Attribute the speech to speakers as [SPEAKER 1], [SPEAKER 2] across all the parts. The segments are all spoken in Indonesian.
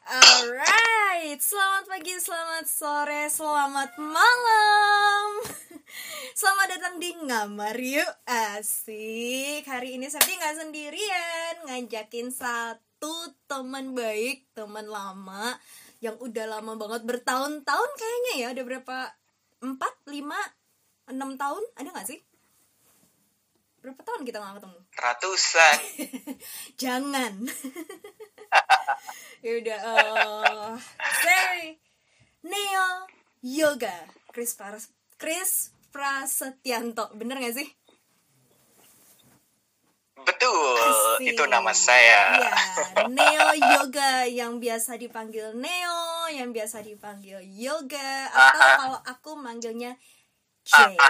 [SPEAKER 1] Alright, selamat pagi, selamat sore, selamat malam. Selamat datang di Ngamar Yuk. Asik. Hari ini Septi gak sendirian, ngajakin satu teman baik, teman lama yang udah lama banget, bertahun-tahun kayaknya ya. Udah berapa? 4, 5, 6 tahun? Ada gak sih? Berapa tahun kita gak ketemu?
[SPEAKER 2] Ratusan.
[SPEAKER 1] Jangan. Yaudah, say Neo Yoga Chris Prasetyanto, bener gak sih?
[SPEAKER 2] Betul,
[SPEAKER 1] Asik.
[SPEAKER 2] itu nama saya.
[SPEAKER 1] Iya, Neo Yoga, yang biasa dipanggil Neo, yang biasa dipanggil Yoga, atau kalau aku manggilnya J.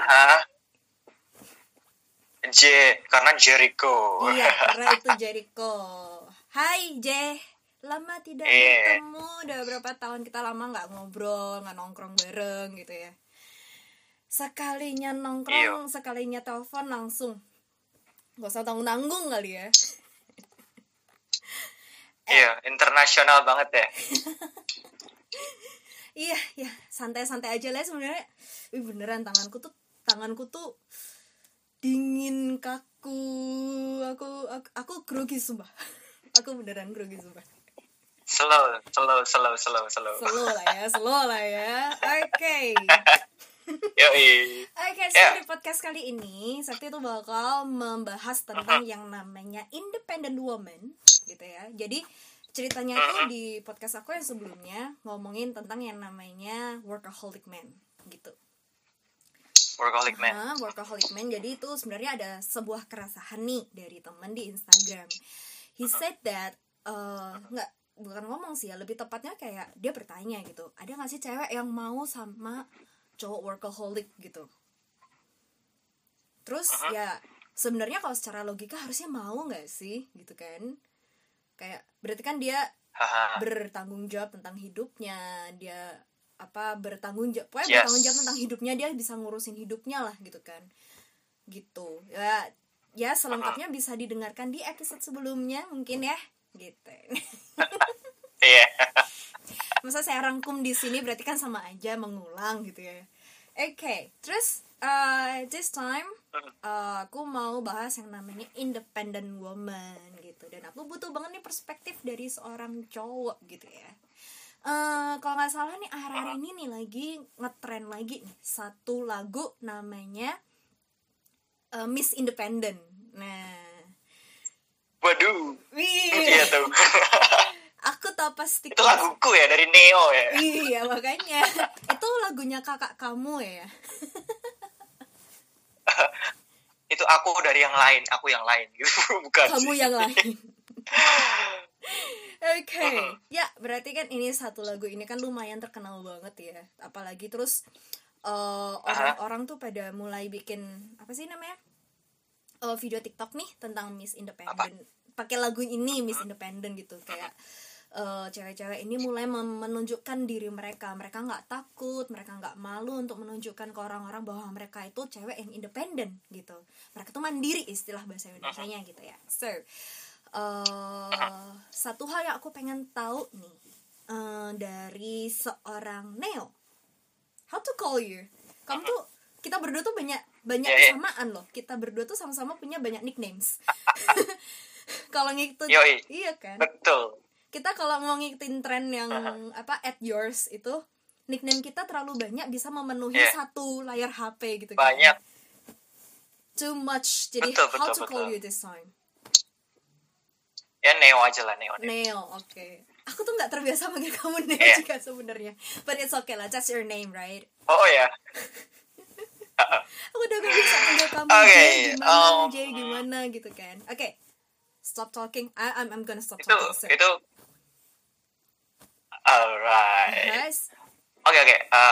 [SPEAKER 2] J, karena Jericho.
[SPEAKER 1] Iya, karena itu Jericho. Hai J, lama tidak bertemu. Udah berapa tahun kita lama gak ngobrol, gak nongkrong bareng gitu ya. Sekalinya nongkrong, sekalinya telepon langsung. Gak usah tanggung-tanggung kali ya.
[SPEAKER 2] Iya, internasional banget ya.
[SPEAKER 1] Iya, santai-santai aja lah sebenarnya. Beneran tanganku tuh dingin, kaku. Aku grogi sumpah. Aku beneran grogi sumpah.
[SPEAKER 2] Slow.
[SPEAKER 1] Slow lah ya. Oke.
[SPEAKER 2] Yoi.
[SPEAKER 1] Oke, di podcast kali ini Sakti tuh bakal membahas tentang yang namanya independent woman gitu ya. Jadi ceritanya tuh di podcast aku yang sebelumnya ngomongin tentang yang namanya workaholic man gitu. Workaholic man. Jadi itu sebenarnya ada sebuah keresahan nih dari teman di Instagram. He said that bukan ngomong sih ya, lebih tepatnya kayak dia bertanya gitu, ada nggak sih cewek yang mau sama cowok workaholic gitu? Terus ya sebenarnya kalau secara logika harusnya mau nggak sih gitu kan? Kayak berarti kan dia bertanggung jawab tentang hidupnya, dia bertanggung jawab tentang hidupnya, dia bisa ngurusin hidupnya lah gitu kan, gitu ya selengkapnya bisa didengarkan di episode sebelumnya mungkin ya gitu. Masa saya rangkum di sini berarti kan sama aja mengulang gitu ya. Oke, terus this time aku mau bahas yang namanya independent woman gitu, dan aku butuh banget nih perspektif dari seorang cowok gitu ya. Kalau nggak salah nih akhir-akhir ini nih lagi ngetren lagi nih satu lagu namanya Miss Independent. Nah,
[SPEAKER 2] waduh,
[SPEAKER 1] iya
[SPEAKER 2] tuh.
[SPEAKER 1] Aku tau pasti
[SPEAKER 2] itu laguku ya, dari Neo ya.
[SPEAKER 1] Iya makanya itu lagunya kakak kamu ya.
[SPEAKER 2] Itu aku dari yang lain, aku yang lain gitu. Bukan
[SPEAKER 1] kamu
[SPEAKER 2] sih.
[SPEAKER 1] Yang lain. Oke. Ya berarti kan ini satu lagu ini kan lumayan terkenal banget ya, apalagi terus orang-orang tuh pada mulai bikin apa sih namanya video TikTok nih tentang Miss Independent, pakai lagu ini Miss Independent gitu, kayak cewek-cewek ini mulai menunjukkan diri mereka nggak takut, mereka nggak malu untuk menunjukkan ke orang-orang bahwa mereka itu cewek yang independen gitu, mereka tuh mandiri, istilah bahasa Indonesianya gitu ya. So satu hal yang aku pengen tahu nih dari seorang Neo, how to call you, kamu tuh, kita berdua tuh banyak kesamaan loh, kita berdua tuh sama-sama punya banyak nicknames. Kalau ngikutin, iya kan,
[SPEAKER 2] betul,
[SPEAKER 1] kita kalau mau ngikutin tren yang at yours itu, nickname kita terlalu banyak, bisa memenuhi satu layar HP gitu kan.
[SPEAKER 2] Banyak.
[SPEAKER 1] Too much. Jadi how to call you this time?
[SPEAKER 2] Ya Neo aja lah, Neo.
[SPEAKER 1] Oke. Aku tuh nggak terbiasa manggil kamu Neo juga sebenarnya. But it's okay lah, that's your name, right?
[SPEAKER 2] Oh ya.
[SPEAKER 1] Aku udah gak bisa manggil kamu Jay gimana gitu kan. Oke. Stop talking. I'm gonna stop talking.
[SPEAKER 2] Itu alright.
[SPEAKER 1] Yes.
[SPEAKER 2] Oke.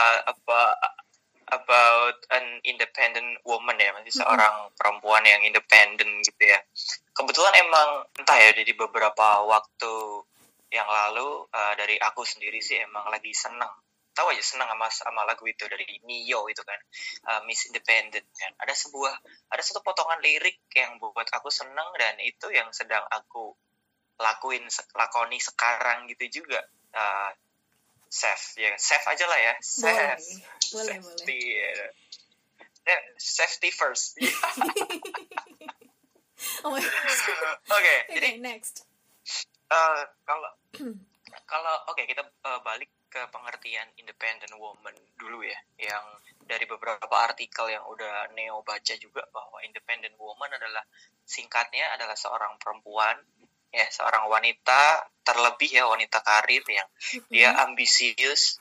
[SPEAKER 2] About an independent woman ya, masih seorang perempuan yang independen gitu ya. Kebetulan emang entah ya, jadi beberapa waktu yang lalu dari aku sendiri sih emang lagi seneng sama lagu itu dari Neo itu kan, Miss Independent kan. Ada satu potongan lirik yang buat aku seneng, dan itu yang sedang aku lakoni sekarang gitu juga. Safe aja lah ya.
[SPEAKER 1] Boleh.
[SPEAKER 2] Safety first.
[SPEAKER 1] Oh my God.
[SPEAKER 2] Oke, jadi
[SPEAKER 1] next.
[SPEAKER 2] Kalau kita balik ke pengertian independent woman dulu ya, yang dari beberapa artikel yang udah Neo baca juga, bahwa independent woman adalah singkatnya adalah seorang perempuan, ya, seorang wanita, terlebih ya wanita karir yang dia ambisius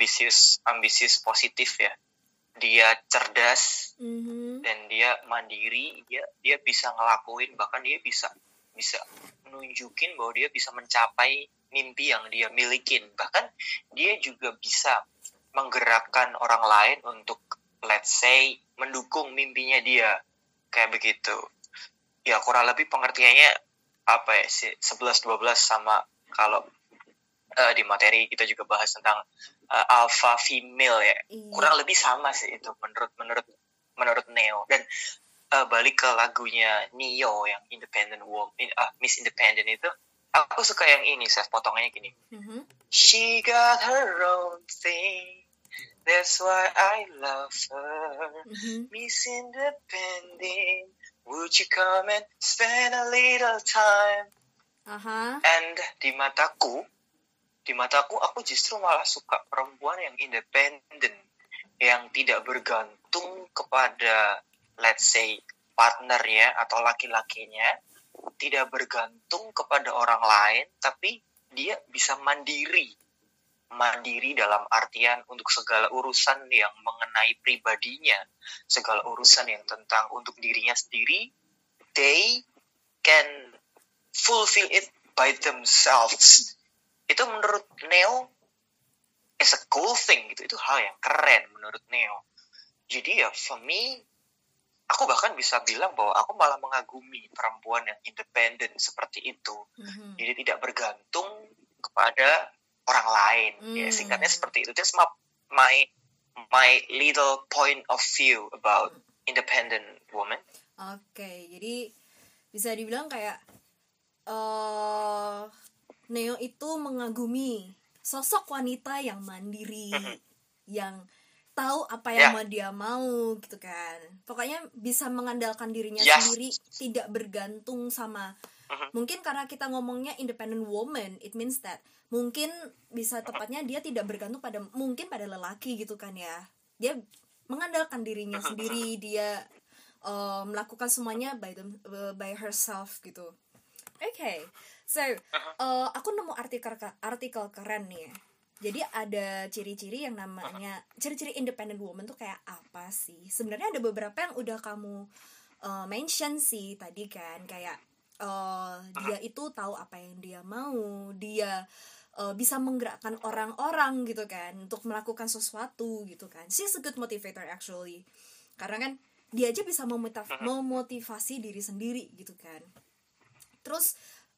[SPEAKER 2] positif ya, dia cerdas, dan dia mandiri, dia bisa ngelakuin, bahkan dia bisa nunjukin bahwa dia bisa mencapai mimpi yang dia milikin. Bahkan dia juga bisa menggerakkan orang lain untuk, let's say, mendukung mimpinya dia, kayak begitu. Ya kurang lebih pengertiannya apa ya, 11-12 sama kalau di materi kita juga bahas tentang alpha female ya. Kurang lebih sama sih itu menurut Neo. Dan balik ke lagunya Neo yang Independent Woman, Miss Independent itu, aku suka yang ini, saya potongnya gini. She got her own thing, that's why I love her. Miss Independent, would you come and spend a little time? And di mataku aku justru malah suka perempuan yang independen, yang tidak bergantung kepada, let's say, partnernya atau laki-lakinya, tidak bergantung kepada orang lain, tapi dia bisa mandiri dalam artian untuk segala urusan yang mengenai pribadinya, segala urusan yang tentang untuk dirinya sendiri, they can fulfill it by themselves. Itu menurut Neo is a cool thing gitu, itu hal yang keren menurut Neo. Jadi ya for me, aku bahkan bisa bilang bahwa aku malah mengagumi perempuan yang independen seperti itu. Jadi tidak bergantung kepada orang lain. Ya, singkatnya seperti itu. That's my little point of view about independent woman.
[SPEAKER 1] Oke, jadi bisa dibilang kayak Neo itu mengagumi sosok wanita yang mandiri, yang tahu apa yang mau dia mau gitu kan. Pokoknya bisa mengandalkan dirinya sendiri, tidak bergantung sama, mungkin karena kita ngomongnya independent woman, it means that mungkin bisa tepatnya dia tidak bergantung pada lelaki gitu kan ya. Dia mengandalkan dirinya sendiri, dia melakukan semuanya by herself gitu. Okay, so aku nemu artikel keren nih ya. Jadi ada ciri-ciri yang namanya ciri-ciri independent woman tuh kayak apa sih? Sebenarnya ada beberapa yang udah kamu mention sih tadi kan, kayak dia itu tahu apa yang dia mau, dia bisa menggerakkan orang-orang gitu kan untuk melakukan sesuatu gitu kan. She's a good motivator actually. Karena kan dia aja bisa memotivasi diri sendiri gitu kan. Terus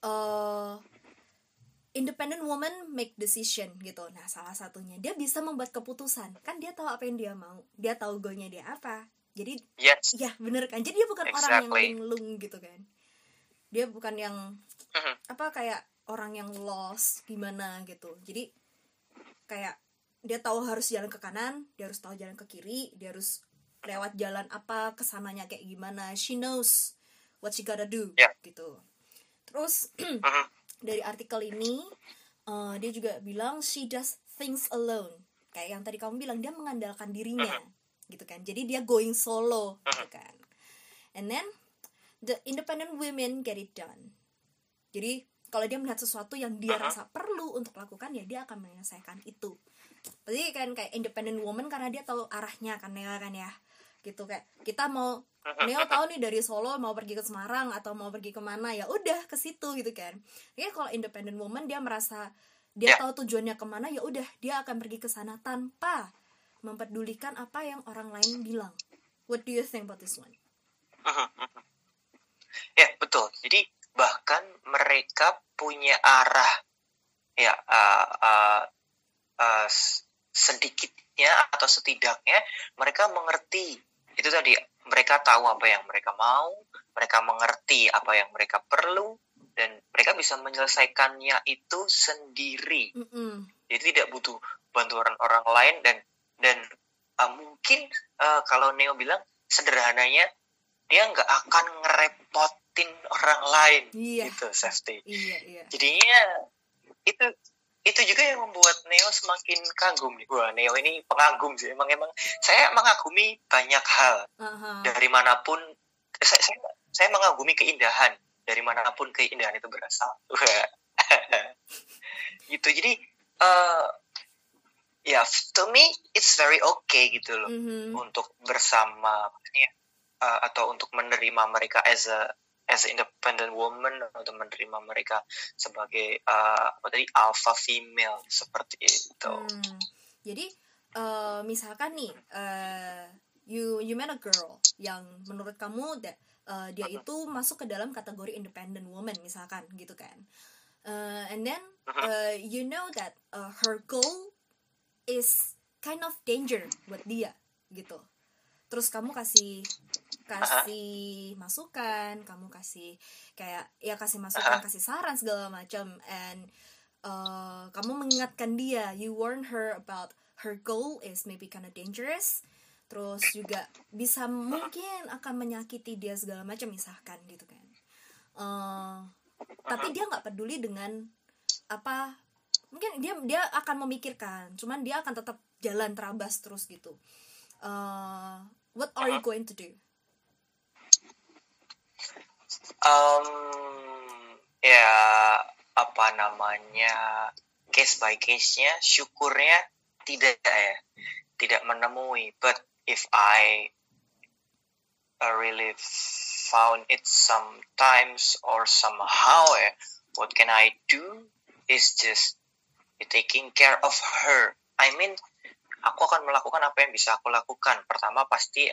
[SPEAKER 1] independent woman make decision gitu. Nah, salah satunya dia bisa membuat keputusan. Kan dia tahu apa yang dia mau. Dia tahu goalnya dia apa. Jadi ya bener kan. Jadi dia bukan orang yang linglung gitu kan. Dia bukan yang kayak orang yang lost gimana gitu. Jadi kayak dia tahu harus jalan ke kanan, dia harus tahu jalan ke kiri, dia harus lewat jalan apa, kesananya kayak gimana. She knows what she gotta do gitu. Terus dari artikel ini dia juga bilang she does things alone. Kayak yang tadi kamu bilang, dia mengandalkan dirinya gitu kan. Jadi dia going solo gitu kan. And then the independent women get it done. Jadi kalau dia melihat sesuatu yang dia rasa perlu untuk lakukan, ya dia akan menyelesaikan itu. Jadi kan kayak independent woman karena dia tahu arahnya kan ya. Gitu kayak kita mau Neo tahu nih dari Solo mau pergi ke Semarang atau mau pergi kemana, ya udah ke situ gitu kan. Ya kalau independent woman dia merasa dia tahu tujuannya kemana, ya udah dia akan pergi ke sana tanpa mempedulikan apa yang orang lain bilang. What do you think about this one?
[SPEAKER 2] Ya betul. Jadi bahkan mereka punya arah sedikitnya atau setidaknya mereka mengerti itu tadi. Mereka tahu apa yang mereka mau, mereka mengerti apa yang mereka perlu, dan mereka bisa menyelesaikannya itu sendiri. Jadi tidak butuh bantuan orang lain, dan mungkin kalau Neo bilang sederhananya, dia nggak akan ngerepotin orang lain, gitu, Safety.
[SPEAKER 1] Iya.
[SPEAKER 2] Jadinya itu juga yang membuat Neo semakin kagum nih. Wah, Neo ini pengagum sih. Emang saya mengagumi banyak hal dari manapun. Saya mengagumi keindahan dari manapun keindahan itu berasal. Gitu. Jadi ya, to me it's very okay gitu loh, untuk bersama atau untuk menerima mereka as a independent woman, atau menerima mereka sebagai alpha female seperti itu.
[SPEAKER 1] Jadi misalkan nih you met a girl yang menurut kamu dia itu masuk ke dalam kategori independent woman misalkan gitu kan, and then you know that her goal is kind of danger buat dia gitu. Terus kamu kasih masukan, kamu kasih kayak ya kasih masukan, kasih saran segala macam, and kamu mengingatkan dia, you warn her about her goal is maybe kind of dangerous, terus juga bisa mungkin akan menyakiti dia segala macam misalkan gitu kan. Tapi dia nggak peduli dengan apa, mungkin dia akan memikirkan, cuman dia akan tetap jalan terabas terus gitu. What are you going to do?
[SPEAKER 2] Ya apa namanya, case by case-nya, syukurnya tidak menemui. But if I really found it sometimes or somehow, what can I do is just taking care of her. I mean, aku akan melakukan apa yang bisa aku lakukan. Pertama pasti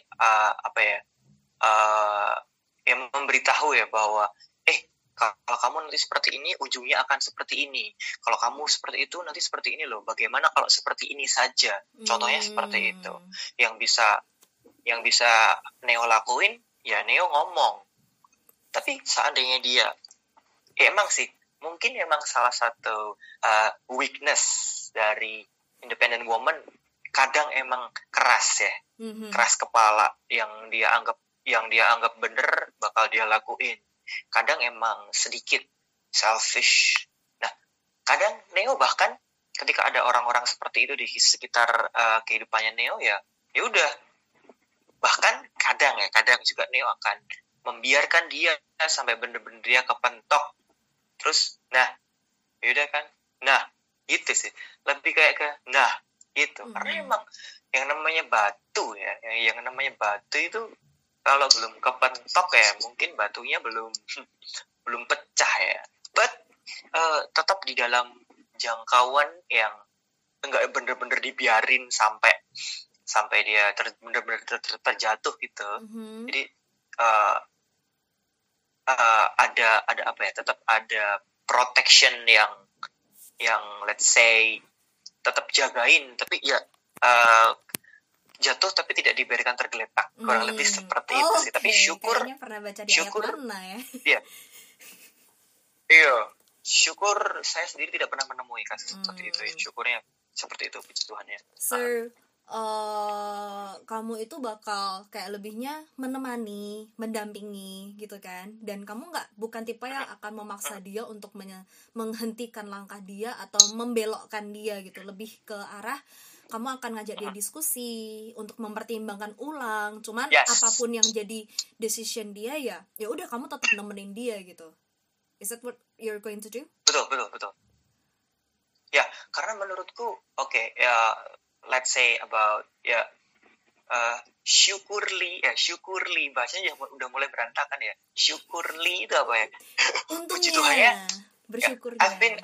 [SPEAKER 2] memberitahu ya bahwa kalau kamu nanti seperti ini, ujungnya akan seperti ini. Kalau kamu seperti itu, nanti seperti ini loh. Bagaimana kalau seperti ini saja? Contohnya seperti itu. Yang bisa Neo lakuin, ya Neo ngomong. Tapi seandainya dia, emang sih, mungkin emang salah satu weakness dari independent woman, kadang emang keras ya, keras kepala, yang dia anggap bener bakal dia lakuin. Kadang emang sedikit selfish. Nah, kadang Neo bahkan ketika ada orang-orang seperti itu di sekitar kehidupannya Neo, ya udah. Bahkan kadang juga Neo akan membiarkan dia sampai bener-bener dia kepentok. Terus, yaudah kan, gitu sih. Lebih kayak ke, gitu. Karena emang yang namanya batu ya, yang namanya batu itu kalau belum kepentok ya, mungkin batunya belum pecah ya. But tetap di dalam jangkauan yang enggak bener-bener dibiarin sampai dia bener-bener terjatuh gitu. Jadi ada apa ya, tetap ada protection yang let's say tetap jagain, tapi ya jatuh tapi tidak dibiarkan tergeletak, kurang lebih seperti itu sih. Tapi
[SPEAKER 1] kayaknya pernah baca di ayat mana ya.
[SPEAKER 2] Iya, syukur saya sendiri tidak pernah menemui kasus seperti itu ya. Syukurnya seperti itu, puji Tuhan ya.
[SPEAKER 1] So kamu itu bakal kayak lebihnya menemani, mendampingi gitu kan, dan kamu bukan tipe yang akan memaksa dia untuk menghentikan langkah dia atau membelokkan dia gitu. Lebih ke arah kamu akan ngajak dia diskusi untuk mempertimbangkan ulang. Cuman apapun yang jadi decision dia, ya udah kamu tetap nemenin dia gitu. Is that what you're going to do?
[SPEAKER 2] Betul. Ya, karena menurutku ya, let's say about syukurli bahasanya udah mulai berantakan ya. Syukurli itu apa ya?
[SPEAKER 1] Untungnya,
[SPEAKER 2] puji Tuhan ya.
[SPEAKER 1] Bersyukurnya.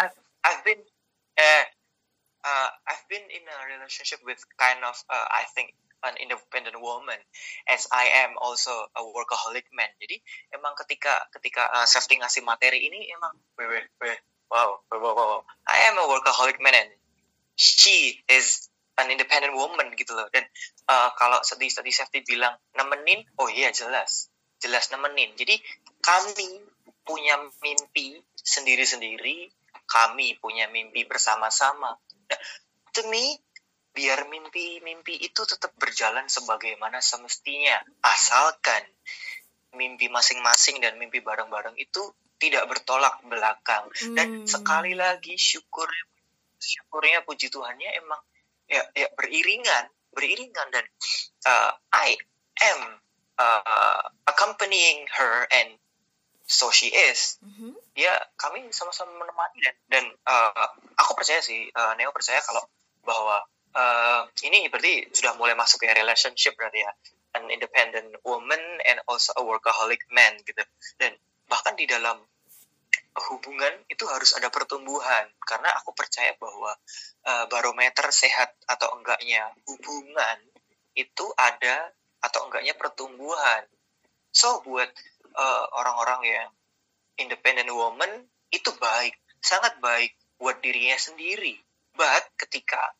[SPEAKER 2] I've been in a relationship with kind of I think an independent woman, as I am also a workaholic man. Jadi emang ketika Safety ngasih materi ini, emang wow, I am a workaholic man and she is an independent woman gitu loh. Dan kalau tadi Safety bilang nemenin, oh iya jelas nemenin. Jadi kami punya mimpi sendiri-sendiri, kami punya mimpi bersama-sama. Nah, to me, biar mimpi-mimpi itu tetap berjalan sebagaimana semestinya, asalkan mimpi masing-masing dan mimpi bareng-bareng itu tidak bertolak belakang. Dan sekali lagi syukurnya puji Tuhannya emang ya beriringan dan I am accompanying her and so she is. Ya, kami sama-sama menemani dan aku percaya sih, Neo percaya kalau bahwa ini berarti sudah mulai masuk ya relationship berarti ya, an independent woman and also a workaholic man gitu. Dan bahkan di dalam hubungan itu harus ada pertumbuhan, karena aku percaya bahwa barometer sehat atau enggaknya hubungan itu ada atau enggaknya pertumbuhan. So buat orang-orang yang independent woman itu baik, sangat baik buat dirinya sendiri. But ketika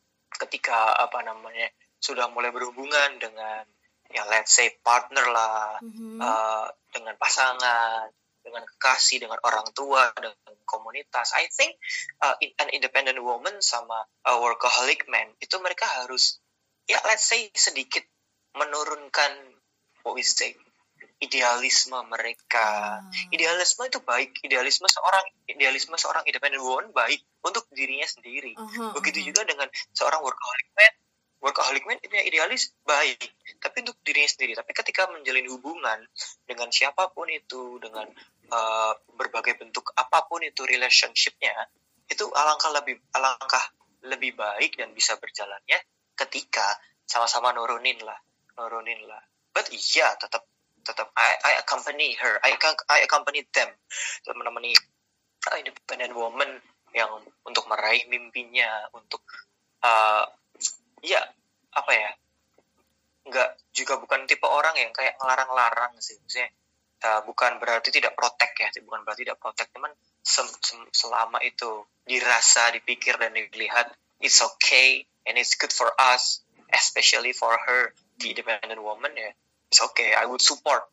[SPEAKER 2] sudah mulai berhubungan dengan let's say partner lah, dengan pasangan, dengan kekasih, dengan orang tua, dengan komunitas, I think an independent woman sama a workaholic man itu mereka harus let's say sedikit menurunkan what we say idealisme mereka. Idealisme itu baik, idealisme seorang independent woman baik untuk dirinya sendiri. Begitu juga dengan seorang workaholic man. Workaholic man itu idealis baik, tapi untuk dirinya sendiri. Tapi ketika menjalin hubungan dengan siapapun itu, dengan berbagai bentuk apapun itu relationship-nya, itu alangkah lebih baik dan bisa berjalannya ketika sama-sama nurunin lah. But iya, tetap I accompany her, I accompany them, menemani independent woman yang untuk meraih mimpinya, untuk bukan tipe orang yang kayak ngelarang-larang sih, maksudnya bukan berarti tidak protek, cuman selama itu dirasa, dipikir dan dilihat it's okay and it's good for us, especially for her, the independent woman, ya it's okay, I would support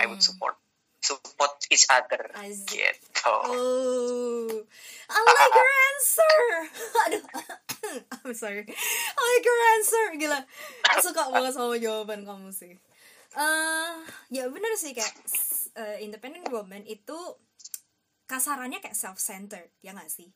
[SPEAKER 2] each other gitu.
[SPEAKER 1] I like your answer. Aduh, I'm sorry. I like your answer, gila. Aku suka banget sama jawaban kamu sih. Ya benar sih, kayak independent woman itu kasarannya kayak self-centered, ya nggak sih?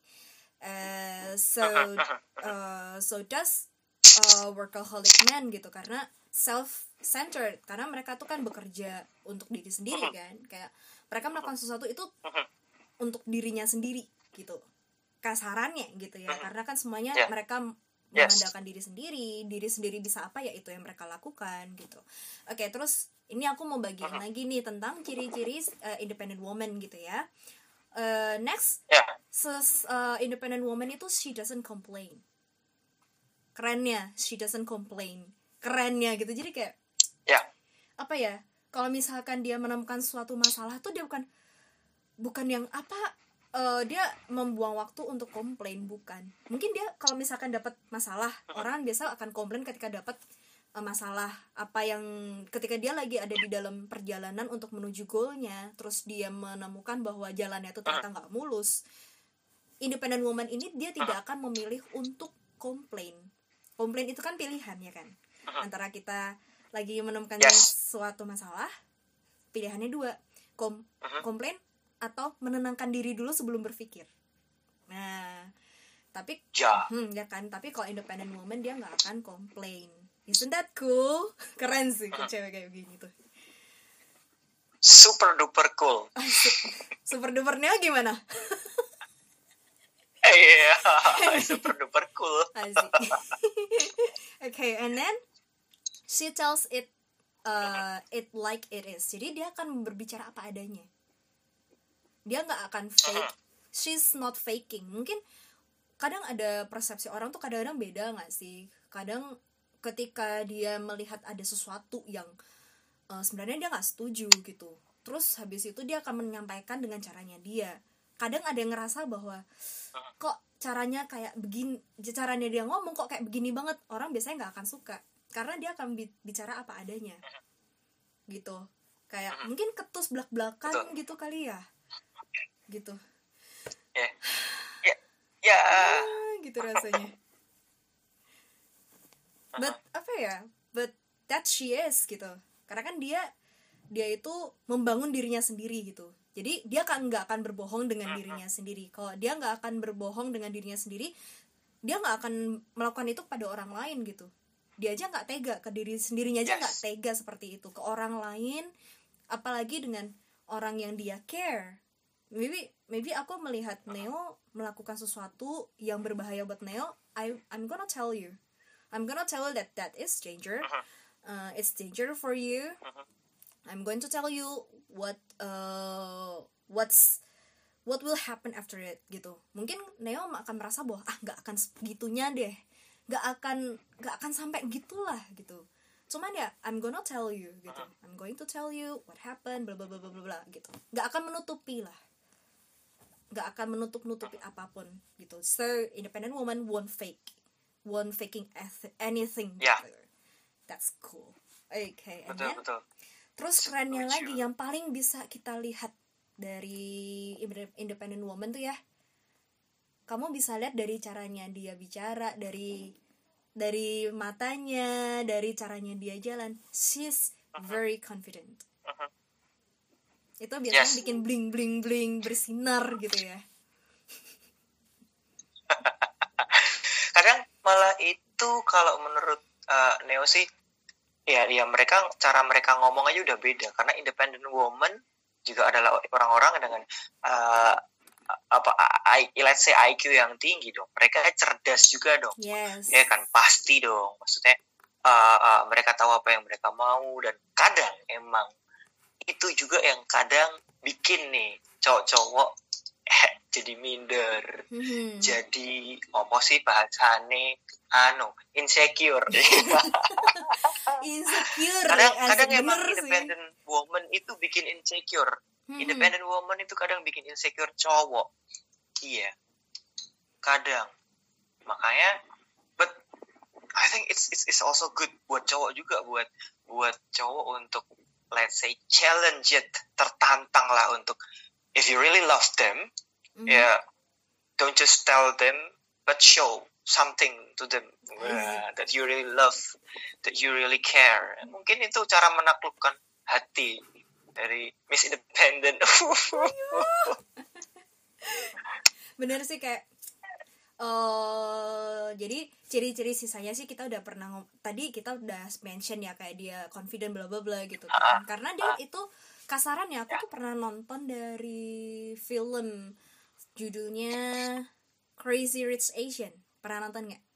[SPEAKER 1] So does workaholic man gitu, karena self-centered, karena mereka tuh kan bekerja untuk diri sendiri kan, kayak mereka melakukan sesuatu itu untuk dirinya sendiri gitu, kasarannya gitu ya, karena kan semuanya mereka mengandalkan diri sendiri bisa apa ya itu yang mereka lakukan gitu. Oke, terus ini aku mau bagiin lagi nih tentang ciri-ciri independent woman gitu ya. Next, independent woman itu she doesn't complain. Kerennya, she doesn't complain. Kerennya gitu, jadi kayak apa ya, kalau misalkan dia menemukan suatu masalah tuh dia bukan yang dia membuang waktu untuk komplain, bukan. Mungkin dia kalau misalkan dapat masalah, orang biasa akan komplain ketika dapat masalah apa yang ketika dia lagi ada di dalam perjalanan untuk menuju goalnya, terus dia menemukan bahwa jalannya itu ternyata nggak mulus. Independent woman ini dia tidak akan memilih untuk komplain. Komplain itu kan pilihan ya kan, antara kita lagi menemukan suatu masalah, pilihannya dua, komplain atau menenangkan diri dulu sebelum berpikir. Nah, tapi ya kan, tapi kalau independent woman dia nggak akan komplain. Isn't that cool? Keren sih cewek kayak begini tuh.
[SPEAKER 2] Super duper cool.
[SPEAKER 1] Super dupernya gimana?
[SPEAKER 2] Super duper cool.
[SPEAKER 1] Okay, and then she tells it like it is. Jadi dia akan berbicara apa adanya. Dia nggak akan fake. She's not faking. Mungkin kadang ada persepsi orang tuh kadang-kadang beda nggak sih? Kadang ketika dia melihat ada sesuatu yang sebenarnya dia nggak setuju gitu, terus habis itu dia akan menyampaikan dengan caranya dia. Kadang ada yang ngerasa bahwa kok caranya kayak begini, caranya dia ngomong kok kayak begini banget, orang biasanya nggak akan suka karena dia akan bicara apa adanya gitu, kayak mungkin ketus belak-belakan gitu kali ya. gitu.
[SPEAKER 2] Ya, ya, ya.
[SPEAKER 1] Gitu rasanya. But apa ya? But that she is gitu. Karena kan dia itu membangun dirinya sendiri gitu. Jadi dia kan nggak akan berbohong dengan dirinya sendiri. Kalau dia nggak akan berbohong dengan dirinya sendiri, dia nggak akan melakukan itu pada orang lain gitu. Dia aja nggak tega ke diri sendirinya aja nggak tega seperti itu ke orang lain, apalagi dengan orang yang dia care. Maybe aku melihat Neo melakukan sesuatu yang berbahaya buat Neo. I'm gonna tell you that is danger. It's danger for you. I'm going to tell you what will happen after it gitu. Mungkin Neo akan merasa bahwa nggak akan segitunya deh, nggak akan sampai gitulah gitu. Cuman ya I'm gonna tell you gitu. I'm going to tell you what happened bla bla bla bla bla gitu. Nggak akan menutupi lah, nggak akan menutupi apapun gitu. So independent woman won't faking anything gitu. That's cool. Okay,
[SPEAKER 2] Betul.
[SPEAKER 1] Terus kerennya lagi yang paling bisa kita lihat dari independent woman tuh ya, kamu bisa lihat dari caranya dia bicara, dari matanya, dari caranya dia jalan. She's very confident. Itu biasanya bikin bling bling bling bersinar gitu ya.
[SPEAKER 2] Kadang malah itu kalau menurut Neo sih, ya cara mereka ngomong aja udah beda, karena independent woman juga adalah orang-orang dengan let's say IQ yang tinggi dong. Mereka cerdas juga dong.
[SPEAKER 1] Yes.
[SPEAKER 2] Ya kan, pasti dong. Maksudnya mereka tahu apa yang mereka mau, dan kadang emang itu juga yang kadang bikin nih cowok-cowok jadi minder, jadi apa sih bahasane insecure.
[SPEAKER 1] Insecure.
[SPEAKER 2] Kadang emang independent woman itu bikin insecure. Independent woman itu kadang bikin insecure cowok. Iya. Kadang. Makanya, but I think it's also good buat cowok juga, buat cowok untuk let's say challenge it, tertantang lah untuk, if you really love them, don't just tell them, but show something to them that you really love, that you really care. Mungkin itu cara menaklukkan hati dari Miss Independent.
[SPEAKER 1] Bener sih, kayak jadi ciri-ciri sisanya sih kita udah pernah tadi kita udah mention ya, kayak dia confident bla bla bla gitu kan. Karena dia itu kasarannya, aku tuh pernah nonton dari film judulnya Crazy Rich Asian. Pernah nonton nggak?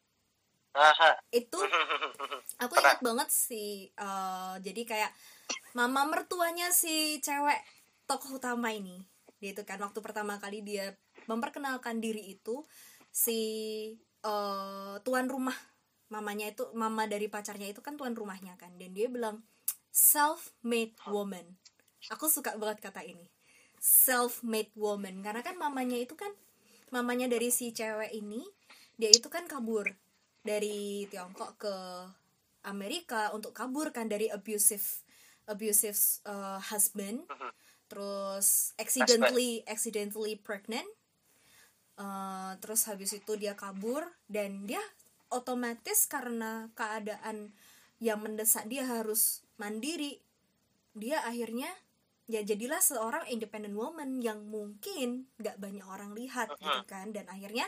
[SPEAKER 1] Itu aku ingat banget sih. Jadi kayak mama mertuanya si cewek tokoh utama ini, dia itu kan waktu pertama kali dia memperkenalkan diri itu, si tuan rumah, mamanya itu, mama dari pacarnya itu kan tuan rumahnya kan, dan dia bilang self-made woman. Aku suka banget kata ini, self-made woman, karena kan mamanya itu kan, mamanya dari si cewek ini, dia itu kan kabur dari Tiongkok ke Amerika untuk kabur kan dari abusive husband, terus accidentally pregnant, terus habis itu dia kabur, dan dia otomatis karena keadaan yang mendesak dia harus mandiri, dia akhirnya ya jadilah seorang independent woman yang mungkin gak banyak orang lihat gitu kan, dan akhirnya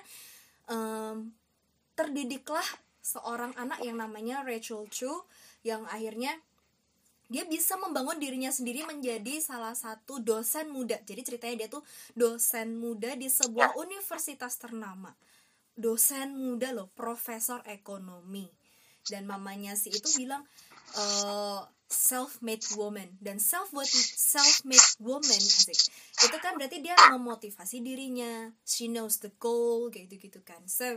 [SPEAKER 1] terdidiklah seorang anak yang namanya Rachel Chu, yang akhirnya dia bisa membangun dirinya sendiri menjadi salah satu dosen muda. Jadi ceritanya dia tuh dosen muda di sebuah universitas ternama. Dosen muda loh, profesor ekonomi. Dan mamanya si itu bilang self-made woman. Dan self-made woman asik. Itu kan berarti dia memotivasi dirinya. She knows the goal, kayak gitu kan. So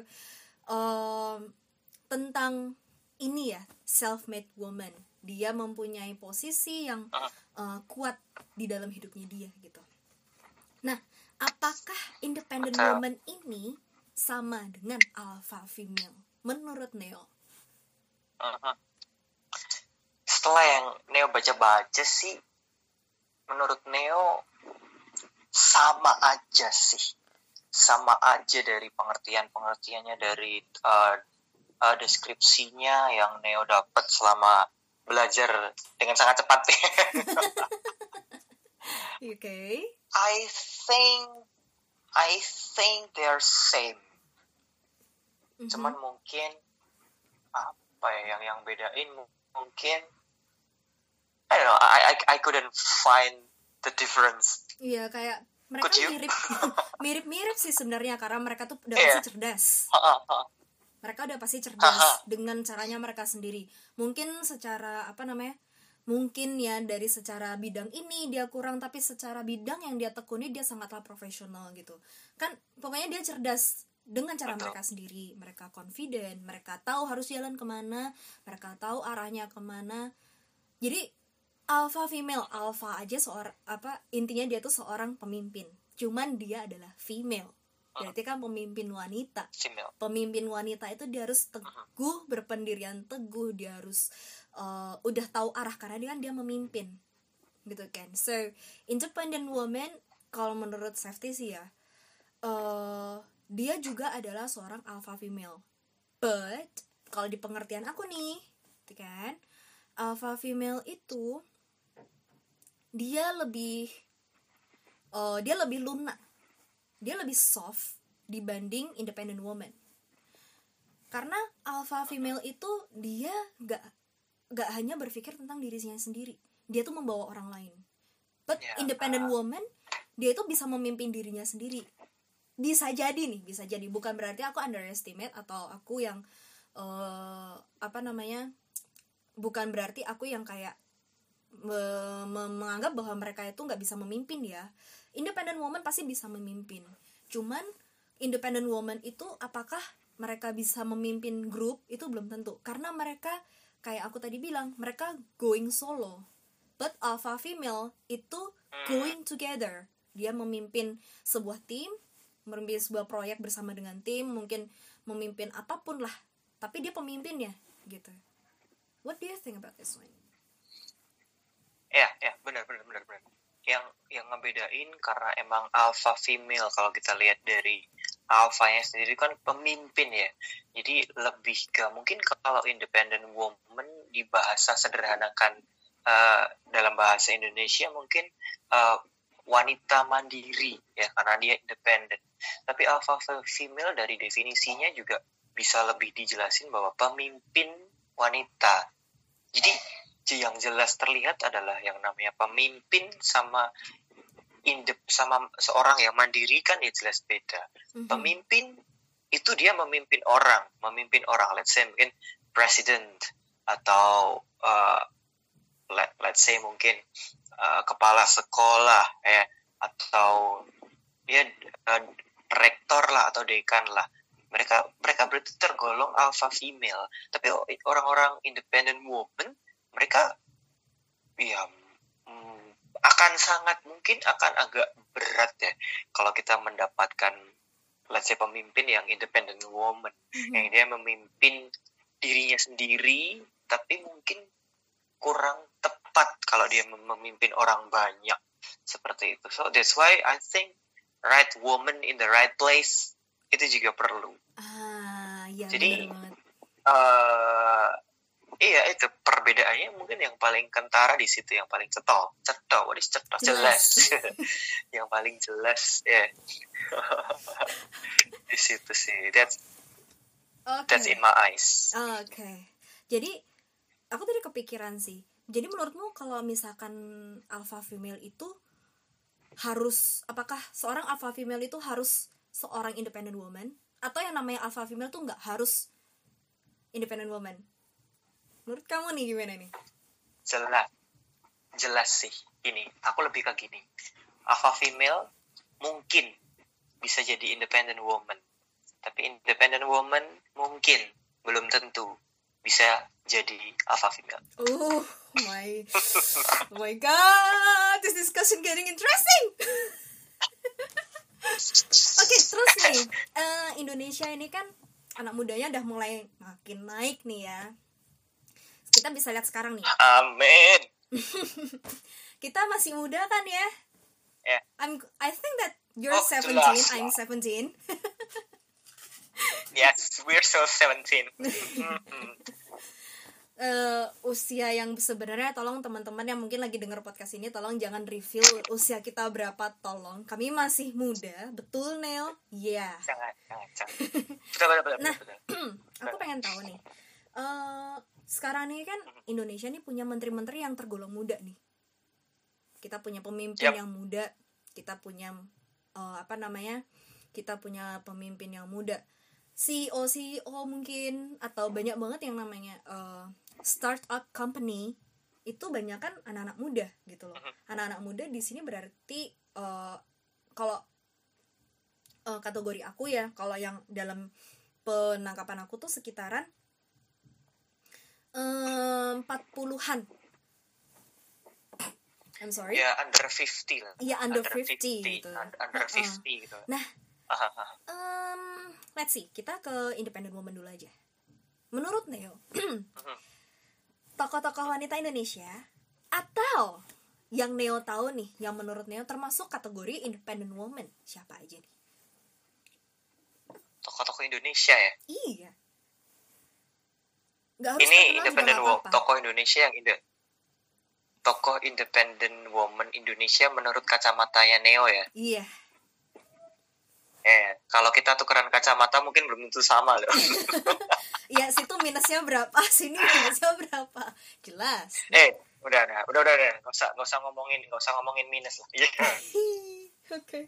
[SPEAKER 1] tentang ini ya, self-made woman. Dia mempunyai posisi yang kuat di dalam hidupnya dia gitu. Nah, apakah independent woman ini sama dengan alpha female menurut Neo?
[SPEAKER 2] Setelah yang Neo baca-baca sih, menurut Neo sama aja sih. Sama aja dari pengertiannya, dari deskripsinya yang Neo dapat selama belajar dengan sangat cepat.
[SPEAKER 1] Okay.
[SPEAKER 2] I think they're same. Cuman mungkin apa ya yang bedain, mungkin I don't know, I couldn't find the difference.
[SPEAKER 1] Iya, kayak mereka mirip sih sebenarnya, karena mereka tuh udah pasti cerdas. Mereka udah pasti cerdas dengan caranya mereka sendiri. Mungkin secara mungkin ya dari secara bidang ini dia kurang, tapi secara bidang yang dia tekuni dia sangatlah profesional gitu. Kan pokoknya dia cerdas dengan cara mereka sendiri. Mereka confident, mereka tahu harus jalan kemana, mereka tahu arahnya kemana. Jadi alpha female, alpha aja intinya dia tuh seorang pemimpin. Cuman dia adalah female. Berarti kan pemimpin wanita. Pemimpin wanita itu dia harus teguh, berpendirian teguh, dia harus udah tahu arah karena dia memimpin. Gitu kan. So, independent woman kalau menurut Safety sih ya, dia juga adalah seorang alpha female. But kalau di pengertian aku nih, gitu kan, alpha female itu dia lebih lunak. Dia lebih soft dibanding independent woman. Karena alpha female itu dia gak hanya berpikir tentang dirinya sendiri. Dia tuh membawa orang lain. But independent woman, dia itu bisa memimpin dirinya sendiri. Bisa jadi. Bukan berarti aku underestimate atau aku yang bukan berarti aku yang kayak menganggap bahwa mereka itu gak bisa memimpin ya. Independent woman pasti bisa memimpin. Cuman independent woman itu apakah mereka bisa memimpin grup, itu belum tentu. Karena mereka kayak aku tadi bilang, mereka going solo. But alpha female itu going together. Dia memimpin sebuah tim, memimpin sebuah proyek bersama dengan tim, mungkin memimpin apapun lah. Tapi dia pemimpinnya gitu. What do you think about this one?
[SPEAKER 2] Ya, benar. Yang ngebedain karena emang alpha female, kalau kita lihat dari alphanya sendiri kan pemimpin ya. Jadi lebih ke mungkin kalau independent woman di bahasa sederhanakan dalam bahasa Indonesia mungkin wanita mandiri ya, karena dia independen. Tapi alpha female dari definisinya juga bisa lebih dijelasin bahwa pemimpin wanita. Jadi yang jelas terlihat adalah yang namanya pemimpin sama seorang yang mandiri kan ya jelas beda. Pemimpin itu dia memimpin orang. Let's say mungkin president atau let's say mungkin kepala sekolah ya, atau ya rektor lah atau dekan lah. Mereka berarti tergolong alpha female. Tapi orang-orang independent woman, mereka ya akan agak berat ya kalau kita mendapatkan let's say pemimpin yang independent woman, yang dia memimpin dirinya sendiri, tapi mungkin kurang tepat kalau dia memimpin orang banyak seperti itu. So that's why I think right woman in the right place itu juga perlu.
[SPEAKER 1] Ya,
[SPEAKER 2] jadi iya, itu perbedaannya mungkin yang paling kentara di situ, yang paling cetok, jelas. Yang paling jelas ya. Di situ sih. That's in my eyes.
[SPEAKER 1] Okay. Jadi aku tadi kepikiran sih. Jadi menurutmu kalau misalkan alpha female itu apakah seorang alpha female itu harus seorang independent woman, atau yang namanya alpha female tuh nggak harus independent woman? Menurut kamu nih gimana nih?
[SPEAKER 2] Jelas sih. Ini aku lebih ke gini. Alpha female mungkin bisa jadi independent woman, tapi independent woman mungkin belum tentu bisa jadi alpha female.
[SPEAKER 1] Oh my god, this discussion getting interesting. Oke, terus nih Indonesia ini kan anak mudanya udah mulai makin naik nih ya. Kita bisa lihat sekarang nih.
[SPEAKER 2] Amin.
[SPEAKER 1] Kita masih muda kan ya.
[SPEAKER 2] Ya.
[SPEAKER 1] I think that you're
[SPEAKER 2] Oh,
[SPEAKER 1] 17,
[SPEAKER 2] jelas.
[SPEAKER 1] I'm 17.
[SPEAKER 2] Yes, we're so 17.
[SPEAKER 1] Usia yang sebenarnya, tolong teman-teman yang mungkin lagi denger podcast ini, tolong jangan reveal usia kita berapa, tolong. Kami masih muda, betul Neo? Iya.
[SPEAKER 2] Jangan. Betul.
[SPEAKER 1] Nah, aku pengen tahu nih. Sekarang nih kan Indonesia nih punya menteri-menteri yang tergolong muda nih. Kita punya pemimpin yang muda, kita punya kita punya pemimpin yang muda, CEO mungkin, atau banyak banget yang namanya startup company itu banyak kan anak-anak muda gitu loh. Anak-anak muda di sini berarti kalau kategori aku ya, kalau yang dalam penangkapan aku tuh sekitaran 40-an. I'm sorry.
[SPEAKER 2] Ya, under 50 lah.
[SPEAKER 1] Iya, under 50 gitu.
[SPEAKER 2] Under 50 gitu.
[SPEAKER 1] Nah, let's see, kita ke Independent Woman dulu aja. Menurut Neo, tokoh-tokoh wanita Indonesia atau yang Neo tahu nih, yang menurut Neo termasuk kategori Independent Woman, siapa aja nih?
[SPEAKER 2] Tokoh-tokoh Indonesia ya?
[SPEAKER 1] Iya. Gak harus
[SPEAKER 2] ini
[SPEAKER 1] terkenal
[SPEAKER 2] Independent
[SPEAKER 1] juga,
[SPEAKER 2] Woman, tokoh Indonesia yang tokoh Independent Woman Indonesia menurut kacamatanya Neo ya?
[SPEAKER 1] Iya.
[SPEAKER 2] Kalau kita tukeran kacamata mungkin belum tentu sama loh.
[SPEAKER 1] Ya, situ minusnya berapa, sini minusnya berapa, jelas.
[SPEAKER 2] Udah, nggak usah ngomongin minus lah.
[SPEAKER 1] Oke.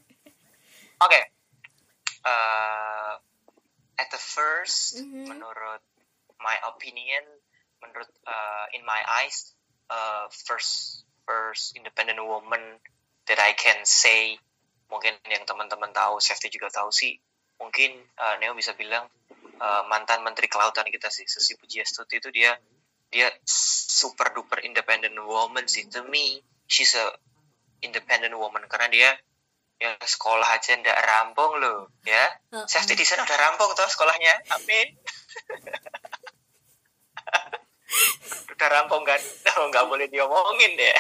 [SPEAKER 2] At the first, menurut my opinion, in my eyes, first independent woman that I can say, mungkin yang teman-teman tahu, Safety juga tahu sih, mungkin Neo bisa bilang mantan Menteri Kelautan kita sih, Susi Pujiastuti itu dia super duper independent woman sih. To me, she's a independent woman karena dia ya sekolah aja ndak rampung loh ya. Safety di sana udah rampung toh sekolahnya, amin. Udah rampung kan, nggak boleh diomongin deh.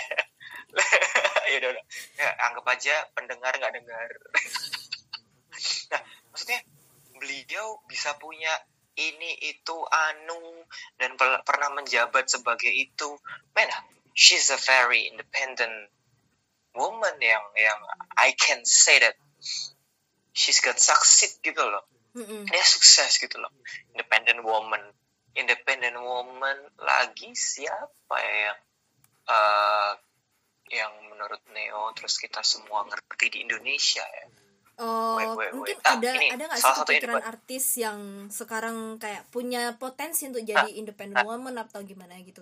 [SPEAKER 2] Ya, anggap aja pendengar nggak dengar. Nah, maksudnya beliau bisa punya ini itu dan pernah menjabat sebagai itu. Man, she's a very independent woman yang I can say that she's got succeed gitu loh. Dia sukses gitu loh. Independent woman lagi siapa ya yang menurut Neo terus kita semua ngerti di Indonesia ya?
[SPEAKER 1] Mungkin ada nggak sih kepikiran artis yang sekarang kayak punya potensi untuk jadi independent woman atau gimana gitu?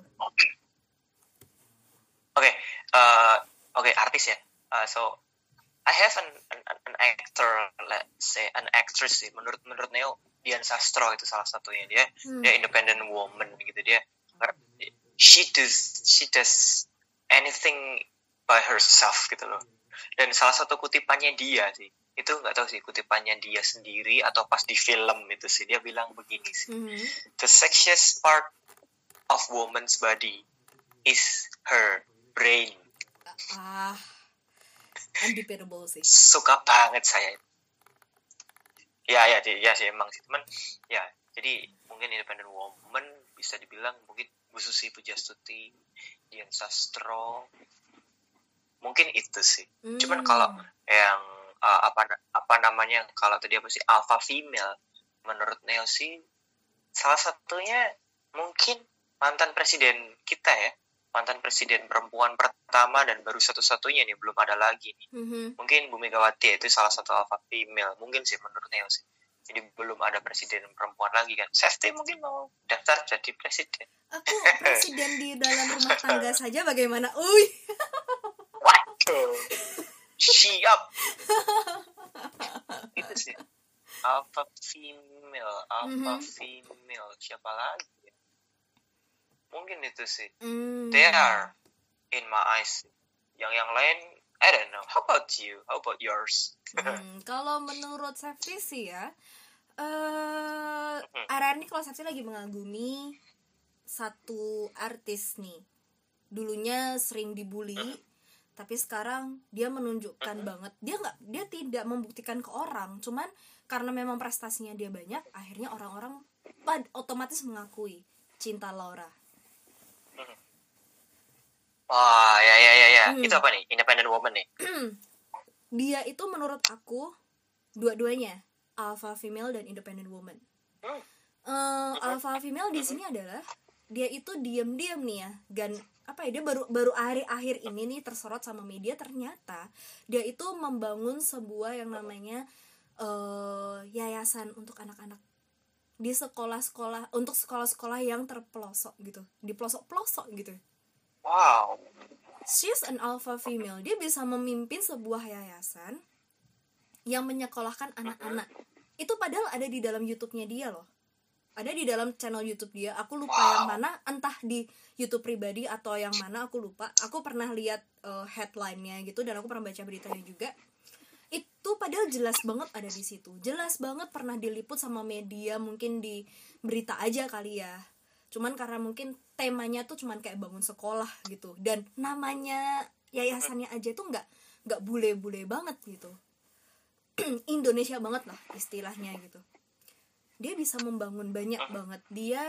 [SPEAKER 2] Oke, artis ya. So I have an actor, let's say an actress sih. Menurut Neo, Dian Sastro itu salah satunya. Dia independent woman gitu. Dia she does anything by herself gitu loh. Dan salah satu kutipannya dia sih, itu nggak tahu sih kutipannya dia sendiri atau pas di film itu sih, dia bilang begini sih, the sexiest part of woman's body is her brain.
[SPEAKER 1] Undebatable sih.
[SPEAKER 2] Suka banget saya. Ya sih emang sih teman. Ya, jadi mungkin independent woman bisa dibilang mungkin Bu Susi Pujiastuti, Dian Sastro, mungkin itu sih. Cuman kalau yang apa namanya, kalau tadi apa sih alpha female, menurut Neo sih salah satunya mungkin mantan presiden kita ya, mantan presiden perempuan pertama dan baru satu-satunya nih, belum ada lagi nih. Mungkin Bu Megawati itu salah satu alpha female mungkin sih menurut Neo sih. Jadi belum ada presiden perempuan lagi kan. Safety mungkin mau daftar jadi presiden.
[SPEAKER 1] Aku presiden di dalam rumah tangga saja bagaimana?
[SPEAKER 2] Waduh, siap. Itu sih alpha female siapa lagi ya? Mungkin itu sih. They are in my eyes. Yang lain I don't know. How about you? How about yours?
[SPEAKER 1] Kalau menurut Safety sih ya, area ini kalau Safety lagi mengagumi satu artis nih. Dulunya sering dibully, tapi sekarang dia menunjukkan banget, dia tidak membuktikan ke orang, cuman karena memang prestasinya dia banyak, akhirnya orang-orang otomatis mengakui cinta Laura.
[SPEAKER 2] Wah, ya. Itu apa nih? Independent woman nih.
[SPEAKER 1] Dia itu menurut aku dua-duanya, alpha female dan independent woman. Alpha female di sini adalah dia itu diam-diam nih ya, dia baru akhir-akhir ini nih tersorot sama media, ternyata dia itu membangun sebuah yang namanya yayasan untuk anak-anak di sekolah-sekolah, untuk sekolah-sekolah yang terpelosok gitu, di pelosok-pelosok gitu.
[SPEAKER 2] Wow.
[SPEAKER 1] She's an alpha female. Dia bisa memimpin sebuah yayasan yang menyekolahkan anak-anak. Itu padahal ada di dalam YouTube-nya dia loh. Ada di dalam channel YouTube dia. Aku lupa yang mana, entah di YouTube pribadi atau yang mana, aku lupa. Aku pernah lihat headline-nya gitu, dan aku pernah baca beritanya juga. Itu padahal jelas banget ada di situ. Jelas banget pernah diliput sama media, mungkin di berita aja kali ya. Cuman karena mungkin temanya tuh cuman kayak bangun sekolah gitu, dan namanya yayasannya aja tuh nggak bule-bule banget gitu. Indonesia banget lah istilahnya gitu. Dia bisa membangun banyak banget. Dia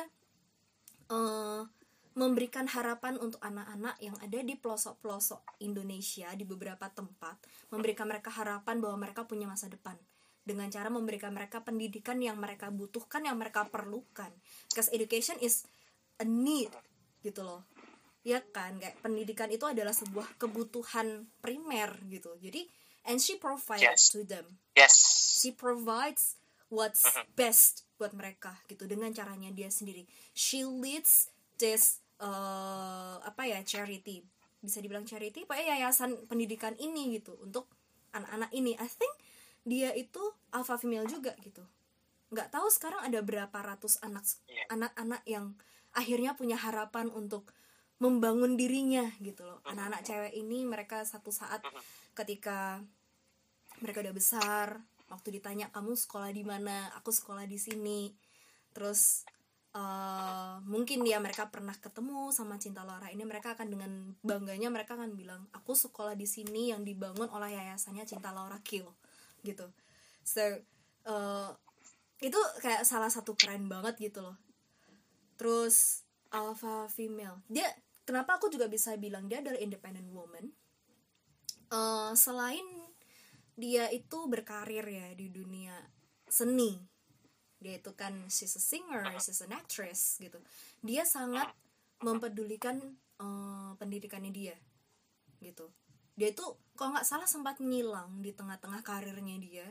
[SPEAKER 1] memberikan harapan untuk anak-anak yang ada di pelosok-pelosok Indonesia, di beberapa tempat, memberikan mereka harapan bahwa mereka punya masa depan, dengan cara memberikan mereka pendidikan yang mereka butuhkan, yang mereka perlukan. Because education is a need gitu loh, ya kan, kayak pendidikan itu adalah sebuah kebutuhan primer gitu. Jadi and she provides to them. She provides what's best buat mereka gitu, dengan caranya dia sendiri. She leads this charity, bisa dibilang charity, yayasan pendidikan ini gitu, untuk anak-anak ini. I think dia itu alpha female juga gitu. Nggak tahu sekarang ada berapa ratus anak-anak yang akhirnya punya harapan untuk membangun dirinya gitu loh. Anak-anak cewek ini, mereka satu saat ketika mereka udah besar, waktu ditanya kamu sekolah di mana, aku sekolah di sini. Terus mungkin ya mereka pernah ketemu sama Cinta Laura ini, mereka akan dengan bangganya mereka akan bilang, aku sekolah di sini yang dibangun oleh yayasannya Cinta Laura Kill gitu. So itu kayak salah satu keren banget gitu loh. Terus alpha female, dia kenapa aku juga bisa bilang dia adalah independent woman, selain dia itu berkarir ya di dunia seni, dia itu kan she's a singer, she's an actress gitu, dia sangat mempedulikan pendidikannya dia gitu. Dia itu kalau nggak salah sempat ngilang di tengah-tengah karirnya dia,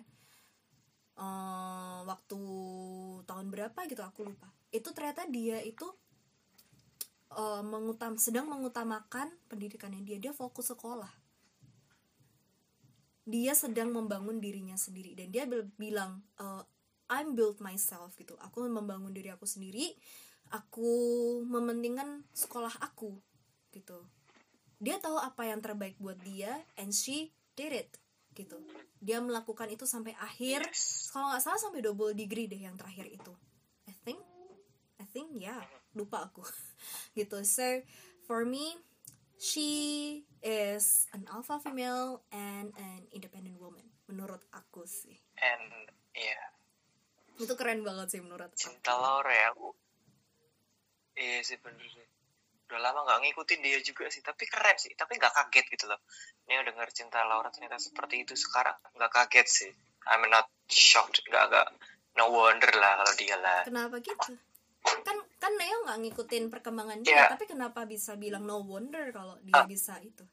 [SPEAKER 1] waktu tahun berapa gitu aku lupa. Itu ternyata dia itu sedang mengutamakan pendidikannya dia fokus sekolah, dia sedang membangun dirinya sendiri, dan dia bilang I'm build myself gitu, aku membangun diri aku sendiri, aku mementingkan sekolah aku gitu. Dia tahu apa yang terbaik buat dia, and she did it gitu. Dia melakukan itu sampai akhir, kalau nggak salah sampai double degree deh yang terakhir itu. I think ya, lupa aku gitu. So for me, she is an alpha female and an independent woman menurut aku sih.
[SPEAKER 2] And
[SPEAKER 1] itu keren banget sih menurut
[SPEAKER 2] Cinta Laura ya, aku iya sih bener sih. Udah lama nggak ngikutin dia juga sih, tapi keren sih, tapi nggak kaget gitu loh. Ini udah denger Cinta Laura ternyata seperti itu sekarang, nggak kaget sih. I'm not shocked, nggak no wonder lah kalau dia lah.
[SPEAKER 1] Kenapa gitu? Kan Neo nggak ngikutin perkembangan dia, tapi kenapa bisa bilang no wonder kalau dia bisa itu?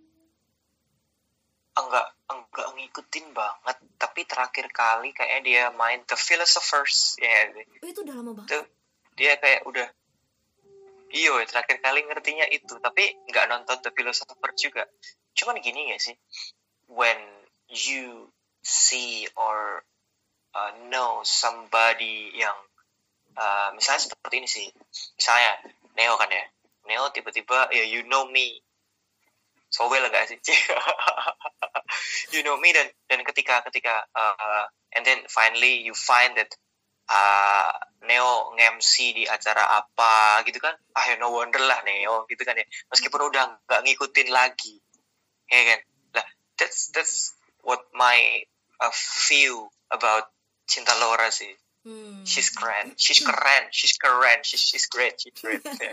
[SPEAKER 2] Enggak ngikutin banget, tapi terakhir kali kayaknya dia main The Philosophers ya.
[SPEAKER 1] Itu udah lama banget.
[SPEAKER 2] Tuh, dia kayak udah terakhir kali ngertinya itu, tapi nggak nonton The Philosopher juga. Cuman gini gak sih, when you see or know somebody yang misalnya seperti ini sih, misalnya Neo kan ya, Neo tiba-tiba ya you know me, so well gak sih? You know me, dan ketika and then finally you find that Neo nge-MC di acara apa gitu kan, no wonder lah Neo gitu kan ya, meskipun udah nggak ngikutin lagi ya kan? Lah, that's what my view about Cinta Laura sih. She's great. Yeah.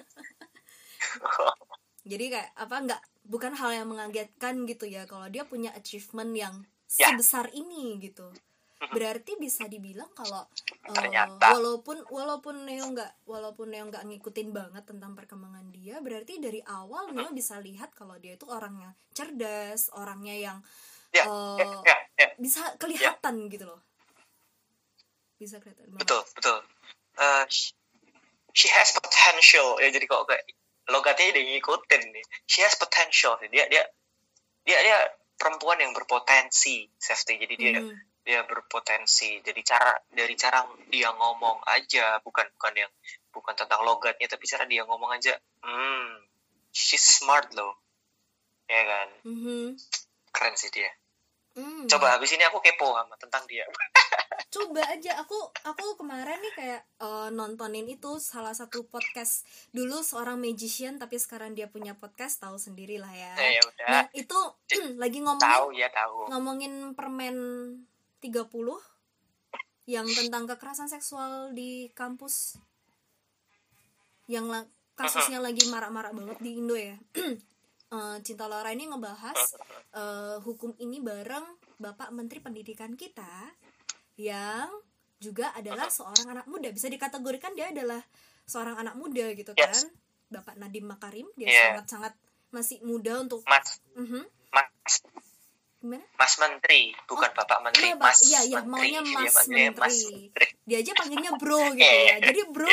[SPEAKER 1] Jadi kayak bukan hal yang mengagetkan gitu ya kalau dia punya achievement yang sebesar ini gitu. Berarti bisa dibilang kalau walaupun Neo nggak ngikutin banget tentang perkembangan dia, berarti dari awal Neo bisa lihat kalau dia itu orangnya cerdas, orangnya yang bisa kelihatan gitu loh. Bisa kelihatan banget.
[SPEAKER 2] Betul. She has potential ya, jadi kok kayak logatnya dia ngikutin nih. She has potential. Dia perempuan yang berpotensi, Safety. Jadi dia berpotensi. Jadi dari cara dia ngomong aja, bukan tentang logatnya, tapi cara dia ngomong aja. She's smart loh. Ya kan? Keren sih dia. Coba habis ini aku kepo sama tentang dia.
[SPEAKER 1] Coba aja aku kemarin nih kayak nontonin itu salah satu podcast dulu seorang magician, tapi sekarang dia punya podcast, tahu sendiri lah ya. Nah itu lagi ngomongin permen 30 yang tentang kekerasan seksual di kampus, yang kasusnya lagi marak-marak banget di Indo ya. Cinta Laura ini ngebahas hukum ini bareng Bapak Menteri Pendidikan kita yang juga adalah seorang anak muda. Bisa dikategorikan dia adalah seorang anak muda gitu kan. Bapak Nadiem Makarim, dia sangat-sangat masih muda untuk gimana?
[SPEAKER 2] Mas Menteri, bukan Bapak Menteri. Mas
[SPEAKER 1] Menteri. Maunya Mas Menteri. Dia aja panggilnya bro gitu ya. Jadi bro.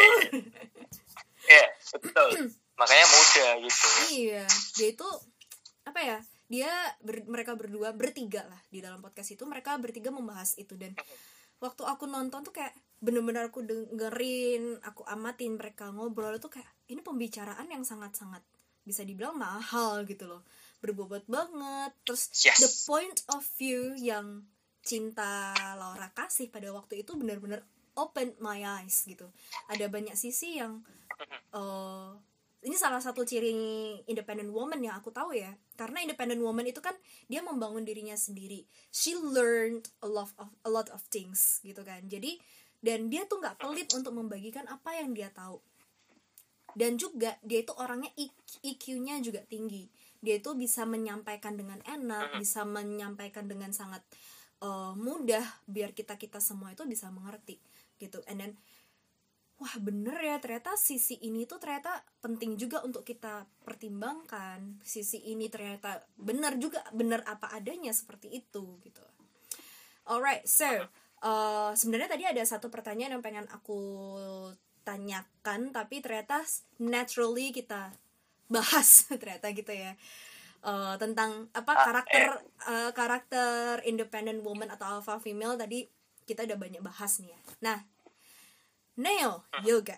[SPEAKER 2] Betul. Makanya muda gitu.
[SPEAKER 1] Iya, dia itu apa ya? Mereka bertiga lah di dalam podcast itu, mereka bertiga membahas itu. Dan waktu aku nonton tuh kayak bener-bener aku dengerin, aku amatin mereka ngobrol tuh kayak ini pembicaraan yang sangat-sangat bisa dibilang mahal gitu loh, berbobot banget. Terus the point of view yang Cinta Laura kasih pada waktu itu benar-benar open my eyes gitu. Ada banyak sisi yang ini salah satu ciri independent woman yang aku tahu ya, karena independent woman itu kan dia membangun dirinya sendiri. She learned a lot of things gitu kan. Jadi dan dia tuh nggak pelit untuk membagikan apa yang dia tahu. Dan juga dia itu orangnya EQ-nya juga tinggi. Dia itu bisa menyampaikan dengan enak, bisa menyampaikan dengan sangat mudah biar kita semua itu bisa mengerti gitu. And then wah bener ya, ternyata sisi ini tuh ternyata penting juga untuk kita pertimbangkan. Sisi ini ternyata benar apa adanya seperti itu gitu. Alright, so sebenarnya tadi ada satu pertanyaan yang pengen aku tanyakan, tapi ternyata naturally kita bahas ternyata gitu ya, tentang karakter independent woman atau alpha female. Tadi kita udah banyak bahas nih ya. Nah, Neo Yoga,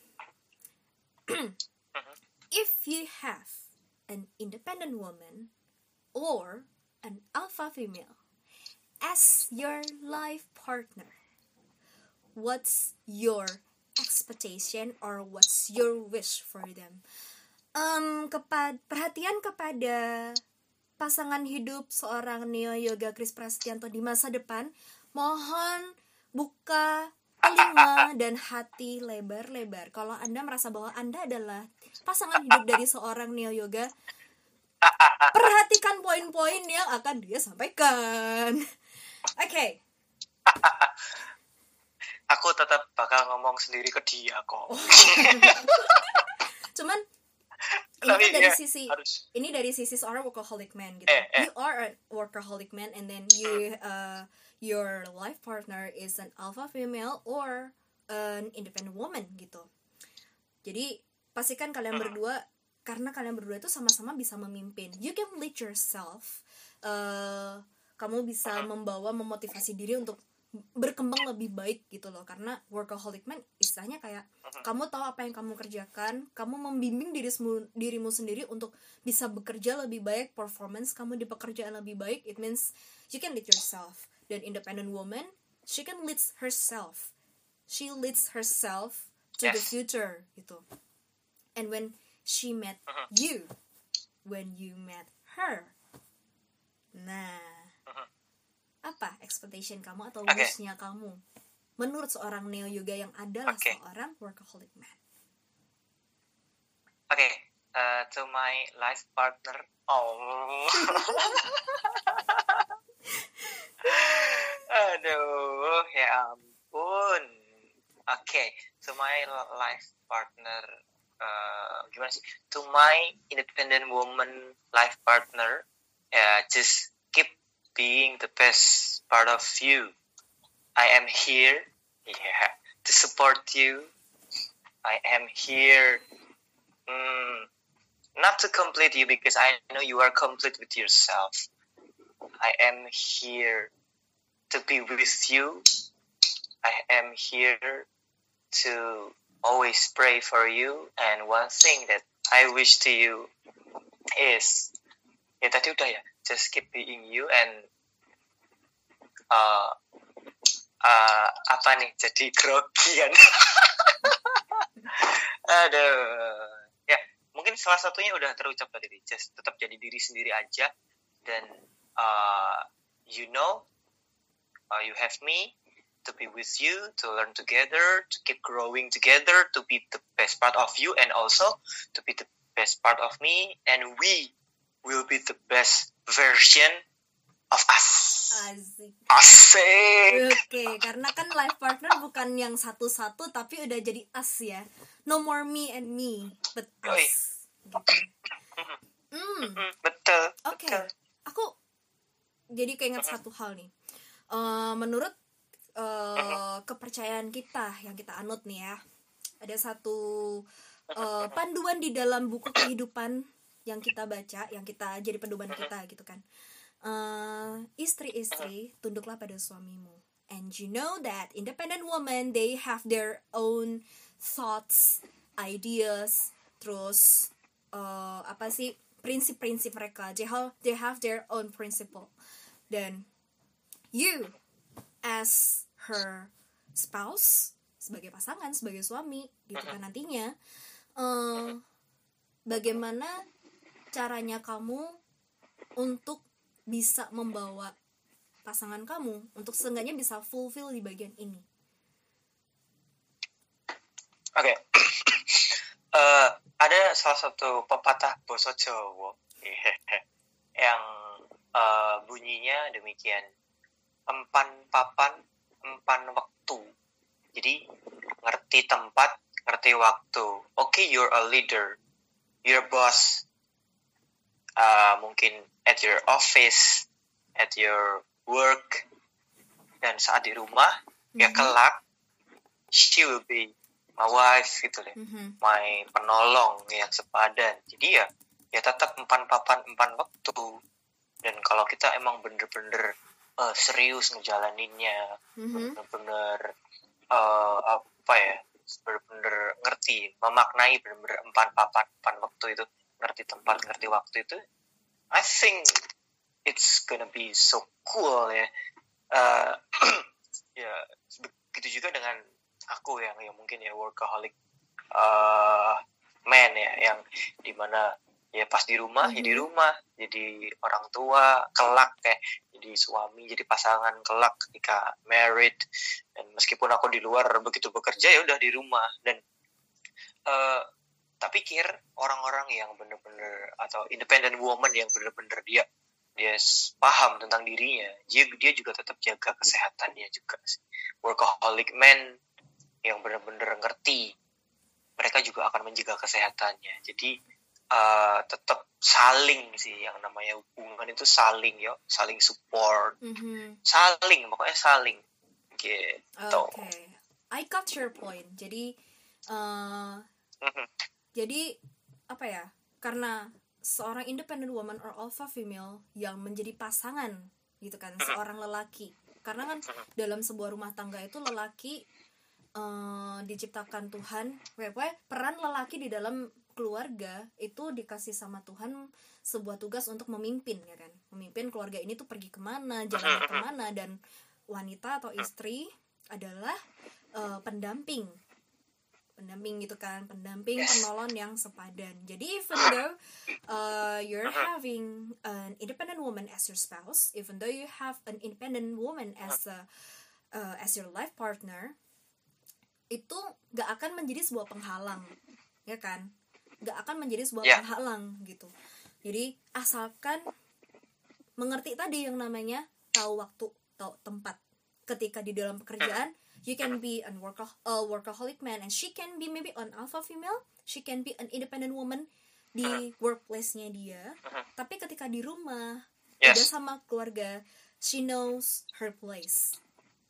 [SPEAKER 1] if you have an independent woman or an alpha female as your life partner, what's your expectation or what's your wish for them? Perhatian kepada pasangan hidup seorang Neo Yoga Kris Prasetyanto di masa depan, mohon buka telinga dan hati lebar-lebar. Kalau Anda merasa bahwa Anda adalah pasangan hidup dari seorang Neo Yoga, perhatikan poin-poin yang akan dia sampaikan. Oke.
[SPEAKER 2] Aku tetap bakal ngomong sendiri ke dia kok.
[SPEAKER 1] Cuman ini kan dari sisi seorang workaholic man gitu. You are a workaholic man, and then your life partner is an alpha female or an independent woman gitu. Jadi pastikan kalian berdua, karena kalian berdua itu sama-sama bisa memimpin. You can lead yourself. Kamu bisa memotivasi diri untuk berkembang lebih baik gitu loh. Karena workaholic man istilahnya kayak kamu tahu apa yang kamu kerjakan, kamu membimbing dirimu sendiri untuk bisa bekerja lebih baik, performance kamu di pekerjaan lebih baik. It means you can lead yourself. Dan independent woman, she can lead herself. She leads herself to the future gitu. And when she met you, when you met her, Nah, apa expectation kamu atau
[SPEAKER 2] Oke.
[SPEAKER 1] wish-nya kamu menurut seorang Neo Yoga yang adalah
[SPEAKER 2] Oke.
[SPEAKER 1] seorang workaholic man?
[SPEAKER 2] Oke, to my life partner. Oh. Aduh, ya ampun. Oke, to my life partner. Gimana sih? To my independent woman life partner. Just keep being the best part of you. I am here, to support you. I am here, not to complete you because I know you are complete with yourself. I am here to be with you. I am here to always pray for you. And one thing that I wish to you is, ya tadi udah ya, just keep being you and apa nih, jadi grogian. Aduh, ya mungkin salah satunya udah terucap tadi, just tetap jadi diri sendiri aja. Dan you know, you have me to be with you, to learn together, to keep growing together, to be the best part of you, and also to be the best part of me, and we will be the best version of us.
[SPEAKER 1] Asik.
[SPEAKER 2] Asik.
[SPEAKER 1] Oke, karena kan life partner bukan yang satu-satu tapi udah jadi us ya. No more me and me, but us. Gitu.
[SPEAKER 2] Betul.
[SPEAKER 1] Oke,
[SPEAKER 2] Betul.
[SPEAKER 1] aku jadi keinget satu hal nih. Menurut kepercayaan kita yang kita anut nih ya, ada satu panduan di dalam buku kehidupan yang kita baca, yang kita jadi pedoman kita gitu kan. Istri-istri, tunduklah pada suamimu. And you know that independent women, they have their own thoughts, ideas, terus prinsip-prinsip mereka. They have their own principle. Dan you as her spouse, sebagai pasangan, sebagai suami gitu kan nantinya, bagaimana caranya kamu untuk bisa membawa pasangan kamu untuk seenggaknya bisa fulfill di bagian ini?
[SPEAKER 2] Oke. Ada salah satu pepatah basa Jawa yang bunyinya demikian, empan papan empan waktu. Jadi ngerti tempat, ngerti waktu. Okay, you're a leader, you're a boss, mungkin at your office, at your work, dan saat di rumah ya kelak she will be my wife gitu deh, my penolong yang sepadan. Jadi ya tetap empan papan empan waktu. Dan kalau kita emang bener-bener serius ngejalaninnya, bener-bener bener-bener ngerti, memaknai bener-bener empan papan empan waktu itu, ngerti tempat, ngerti waktu itu, I think it's gonna be so cool ya. Ya begitu juga dengan aku yang mungkin ya workaholic man ya, yang dimana ya pas di rumah ya di rumah, jadi orang tua kelak kayak jadi suami, jadi pasangan kelak ketika married. Dan meskipun aku di luar begitu bekerja ya udah di rumah. Dan tak pikir orang-orang yang bener-bener atau independent woman yang bener-bener dia paham tentang dirinya, dia juga tetap jaga kesehatannya juga sih. Workaholic man yang bener-bener ngerti, mereka juga akan menjaga kesehatannya. Jadi tetap saling sih, yang namanya hubungan itu saling saling support, saling, pokoknya saling gitu.
[SPEAKER 1] Okay, I got your point. Jadi jadi apa ya, karena seorang independent woman or alpha female yang menjadi pasangan gitu kan, seorang lelaki, karena kan dalam sebuah rumah tangga itu lelaki diciptakan Tuhan, peran lelaki di dalam keluarga itu dikasih sama Tuhan sebuah tugas untuk memimpin ya kan, memimpin keluarga ini tuh pergi kemana, jalannya kemana. Dan wanita atau istri adalah pendamping pendamping gitu kan, pendamping
[SPEAKER 2] Yes.
[SPEAKER 1] penolong yang sepadan. Jadi even though you're having an independent woman as your spouse, even though you have an independent woman as your life partner, itu gak akan menjadi sebuah penghalang, ya kan? Gak akan menjadi sebuah penghalang gitu. Jadi asalkan mengerti tadi yang namanya tahu waktu, tahu tempat. Ketika di dalam pekerjaan, you can be a workaholic man and she can be maybe an alpha female, she can be an independent woman di workplace-nya dia. Tapi ketika di rumah, udah sama keluarga, she knows her place.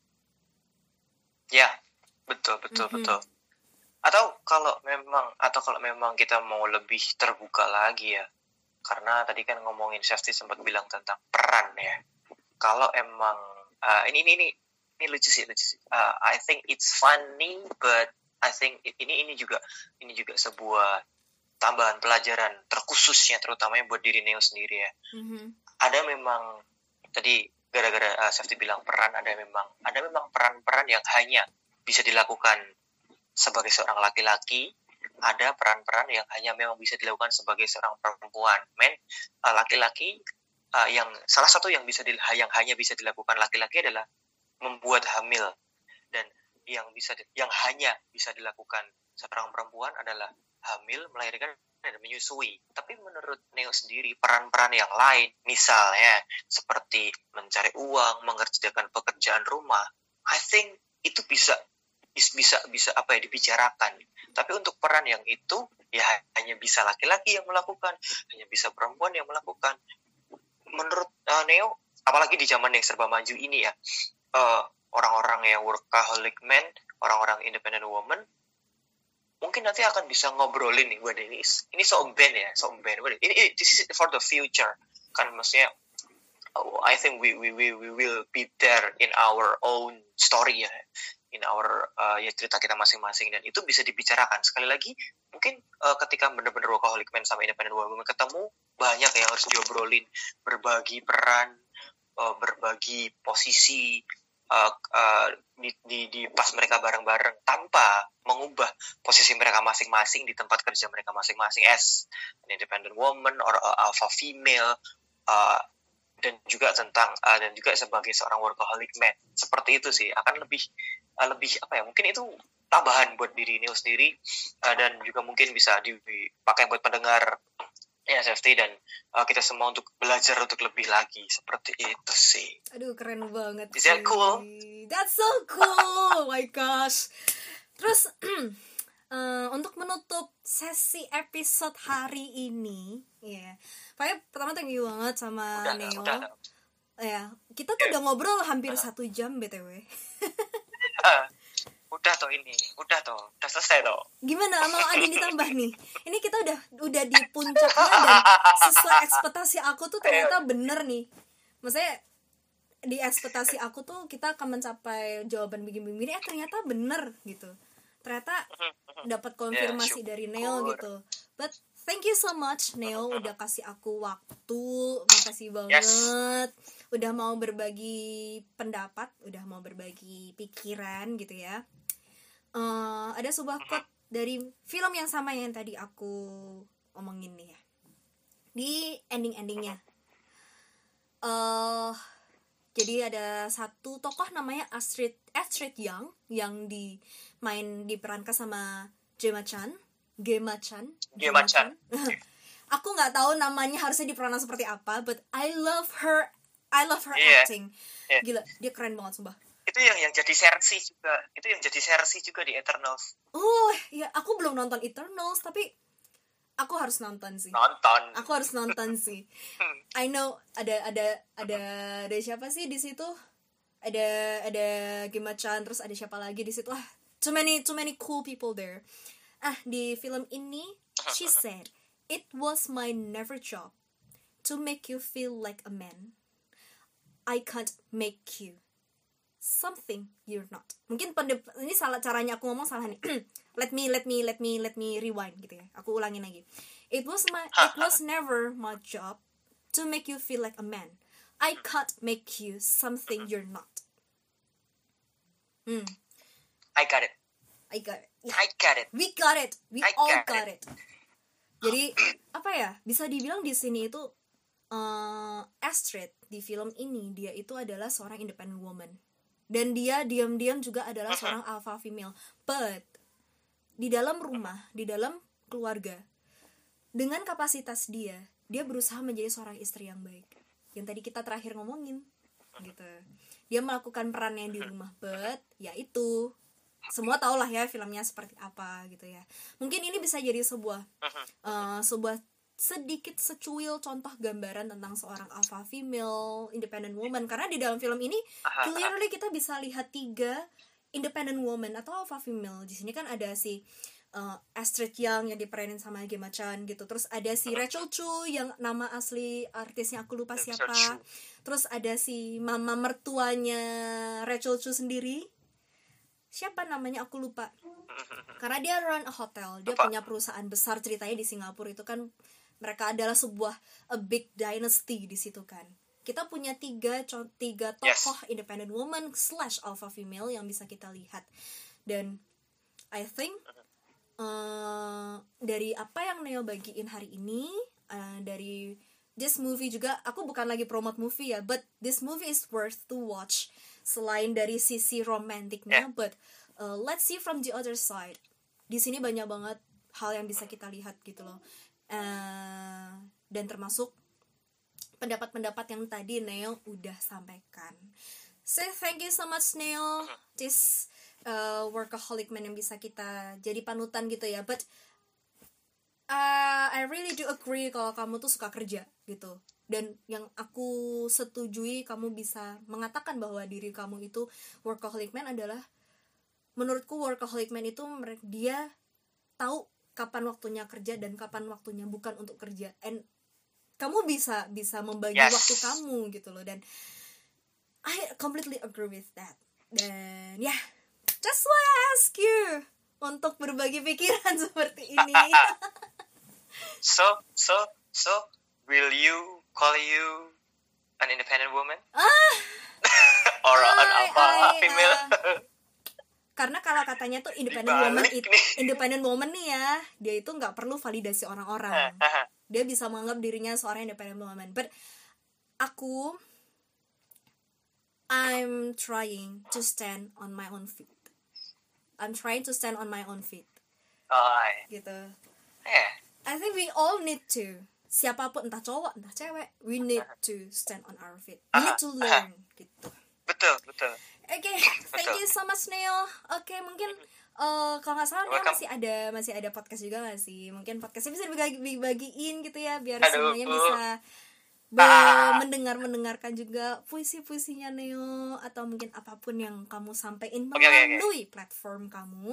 [SPEAKER 2] Ya, betul. Atau kalau memang kita mau lebih terbuka lagi ya, karena tadi kan ngomongin Shafti sempat bilang tentang peran ya. Kalau emang ini lucu sih. I think it's funny, but I think ini juga sebuah tambahan pelajaran terkhususnya terutamanya buat diri Neo sendiri ya. Ada memang tadi gara-gara Shafti bilang peran, ada memang peran-peran yang hanya bisa dilakukan sebagai seorang laki-laki, ada peran-peran yang hanya memang bisa dilakukan sebagai seorang perempuan. Laki-laki yang salah satu yang hanya bisa dilakukan laki-laki adalah membuat hamil, dan yang hanya bisa dilakukan seorang perempuan adalah hamil, melahirkan, dan menyusui. Tapi menurut Neo sendiri, peran-peran yang lain, misalnya seperti mencari uang, mengerjakan pekerjaan rumah, I think itu bisa dibicarakan. Tapi untuk peran yang itu ya hanya bisa laki-laki yang melakukan, hanya bisa perempuan yang melakukan. Menurut Neo, apalagi di zaman yang serba maju ini ya, orang-orang yang workaholic man, orang-orang independent woman, mungkin nanti akan bisa ngobrolin nih, buat ini sombeng. Ini this is for the future kan, maksudnya I think we will be there in our own story ya, in our cerita kita masing-masing, dan itu bisa dibicarakan. Sekali lagi mungkin ketika benar-benar workaholic man sama independent woman ketemu, banyak yang harus diobrolin, berbagi peran, berbagi posisi di pas mereka bareng-bareng tanpa mengubah posisi mereka masing-masing di tempat kerja mereka masing-masing as an independent woman or alpha female, dan juga sebagai seorang workaholic man. Seperti itu sih, akan lebih mungkin itu tambahan buat diri Neo sendiri, dan juga mungkin bisa dipakai buat pendengar ya Shafti dan kita semua untuk belajar untuk lebih lagi. Seperti itu sih.
[SPEAKER 1] Aduh, keren banget.
[SPEAKER 2] Is that cool?
[SPEAKER 1] That's so cool. Oh my gosh. Terus untuk menutup sesi episode hari ini, ya. Pokoknya pertama thank you banget sama Neo. Ya, kita tuh udah ngobrol hampir 1 jam BTW.
[SPEAKER 2] Udah selesai toh.
[SPEAKER 1] Gimana, mau ada yang ditambah nih? Ini kita udah di puncaknya, dan sesuai ekspektasi aku tuh ternyata bener nih. Maksudnya di ekspektasi aku tuh kita akan mencapai jawaban begini-begini, ternyata bener gitu. Ternyata dapat konfirmasi dari Neo gitu. But thank you so much Neo udah kasih aku waktu, makasih banget. Udah mau berbagi pendapat, udah mau berbagi pikiran gitu ya. Ada sebuah quote dari film yang sama yang tadi aku omongin nih ya. Di ending-endingnya. Jadi ada satu tokoh namanya Astrid Young yang diperankan sama Gemma Chan. Aku nggak tahu namanya harusnya dipronounce seperti apa, but I love her acting. Gila, dia keren banget sumpah.
[SPEAKER 2] Itu yang jadi Cersei juga di Eternals.
[SPEAKER 1] Oh ya, aku belum nonton Eternals, tapi aku harus nonton sih. Aku harus nonton sih. I know ada siapa sih di situ? Ada Gemma Chan, terus ada siapa lagi di situ? Too many cool people there. Di film ini she said, "It was my never job to make you feel like a man. I can't make you something you're not." Mungkin ini salah caranya aku ngomong salah nih. let me rewind gitu ya. Aku ulangin lagi. It was never my job to make you feel like a man. I can't make you something you're not.
[SPEAKER 2] I got it. I got it.
[SPEAKER 1] We got it. We
[SPEAKER 2] I
[SPEAKER 1] all
[SPEAKER 2] got
[SPEAKER 1] got it. Jadi apa ya? Bisa dibilang di sini itu Astrid di film ini dia itu adalah seorang independent woman. Dan dia diam-diam juga adalah seorang alpha female. But di dalam rumah, di dalam keluarga, dengan kapasitas dia berusaha menjadi seorang istri yang baik. Yang tadi kita terakhir ngomongin gitu. Dia melakukan perannya di rumah, but ya itu semua tau lah ya filmnya seperti apa gitu ya. Mungkin ini bisa jadi sebuah sedikit secuil contoh gambaran tentang seorang alpha female independent woman, karena di dalam film ini clearly kita bisa lihat 3 independent woman atau alpha female. Di sini kan ada si Astrid Young yang diperanin sama Gemma Chan gitu. Terus ada si Rachel Chu yang nama asli artisnya aku lupa siapa. Terus ada si mama mertuanya Rachel Chu sendiri. Siapa namanya aku lupa. Karena dia run a hotel, dia punya perusahaan besar, ceritanya di Singapura itu kan mereka adalah sebuah a big dynasty di situ kan. Kita punya tiga tokoh independent woman / alpha female yang bisa kita lihat. Dan I think dari apa yang Neo bagiin hari ini, dari this movie juga, aku bukan lagi promote movie ya, but this movie is worth to watch. Selain dari sisi romantiknya, but let's see from the other side. Di sini banyak banget hal yang bisa kita lihat gitu loh. Dan termasuk pendapat-pendapat yang tadi Neo udah sampaikan. So thank you so much Neo, this workaholic man yang bisa kita jadi panutan gitu ya. But I really do agree kalau kamu tuh suka kerja gitu. Dan yang aku setujui kamu bisa mengatakan bahwa diri kamu itu workaholic man adalah, menurutku workaholic man itu dia tahu kapan waktunya kerja dan kapan waktunya bukan untuk kerja. And kamu bisa membagi waktu kamu gitu loh. Dan I completely agree with that. Dan ya, just want to ask you untuk berbagi pikiran seperti ini.
[SPEAKER 2] So will you call you an independent woman? Or an alpha female?
[SPEAKER 1] Karena kalau katanya tuh independent woman nih ya, dia itu nggak perlu validasi orang-orang. Dia bisa menganggap dirinya seorang independent woman. But I'm trying to stand on my own feet. Gitu. I think we all need to. Siapapun, entah cowok, entah cewek, we need to stand on our feet. We need to learn gitu.
[SPEAKER 2] Betul.
[SPEAKER 1] Okay, thank you so much Neo. Okay, mungkin kalau nggak salah Neo masih ada podcast juga nggak sih? Mungkin podcastnya bisa dibagiin gitu ya, biar semuanya bisa mendengarkan juga puisi-puisinya Neo, atau mungkin apapun yang kamu sampaikan melalui platform kamu.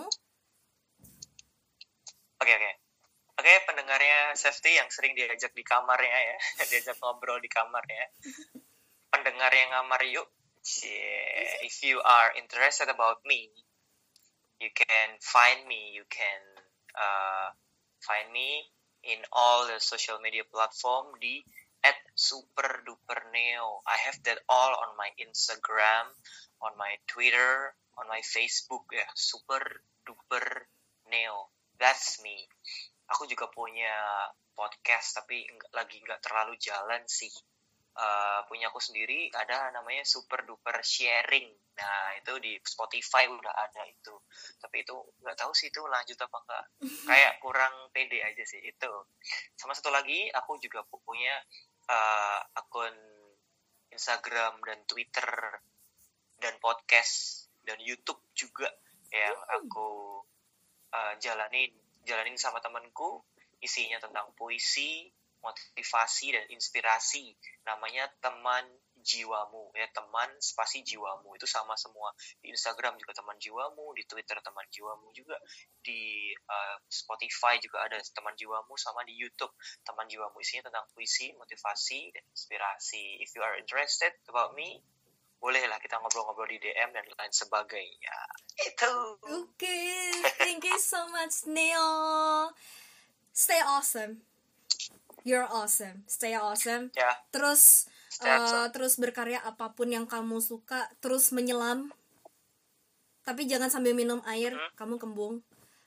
[SPEAKER 2] Oke, pendengarnya Safety yang sering diajak di kamarnya ya, diajak ngobrol di kamarnya. Pendengar yang ngamar yuk. If you are interested about me, you can find me. You can find me in all the social media platform di @superduperneo. I have that all on my Instagram, on my Twitter, on my Facebook ya, superduperneo. That's me. Aku juga punya podcast tapi lagi nggak terlalu jalan sih. Punya aku sendiri ada namanya Super Duper Sharing. Nah itu di Spotify udah ada itu, tapi itu nggak tahu sih itu lanjut apa enggak, kayak kurang pede aja sih itu. Sama satu lagi aku juga punya akun Instagram dan Twitter dan podcast dan YouTube juga yang aku jalanin sama temanku, isinya tentang puisi, motivasi dan inspirasi. Namanya Teman Jiwamu ya, teman spasi jiwamu, itu sama semua. Di Instagram juga Teman Jiwamu, di Twitter Teman Jiwamu juga, di Spotify juga ada Teman Jiwamu, sama di YouTube Teman Jiwamu. Isinya tentang puisi, motivasi dan inspirasi. If you are interested about me, bolehlah kita ngobrol-ngobrol di DM dan lain sebagainya. Itu.
[SPEAKER 1] Okay, thank you so much Neo. Stay awesome. You're awesome. Stay awesome.
[SPEAKER 2] Yeah.
[SPEAKER 1] Terus berkarya apapun yang kamu suka, terus menyelam. Tapi jangan sambil minum air, kamu kembung.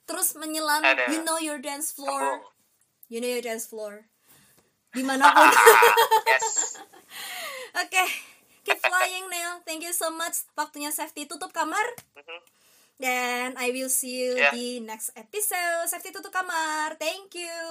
[SPEAKER 1] terus menyelam.
[SPEAKER 2] Ada.
[SPEAKER 1] You know your dance floor.
[SPEAKER 2] Kembung.
[SPEAKER 1] You know your dance floor. Dimanapun.
[SPEAKER 2] Yes.
[SPEAKER 1] Oke, keep flying Neil. Thank you so much. Waktunya Safety tutup kamar. Dan I will see you
[SPEAKER 2] Yeah.
[SPEAKER 1] di next episode. Safety tutup kamar. Thank you.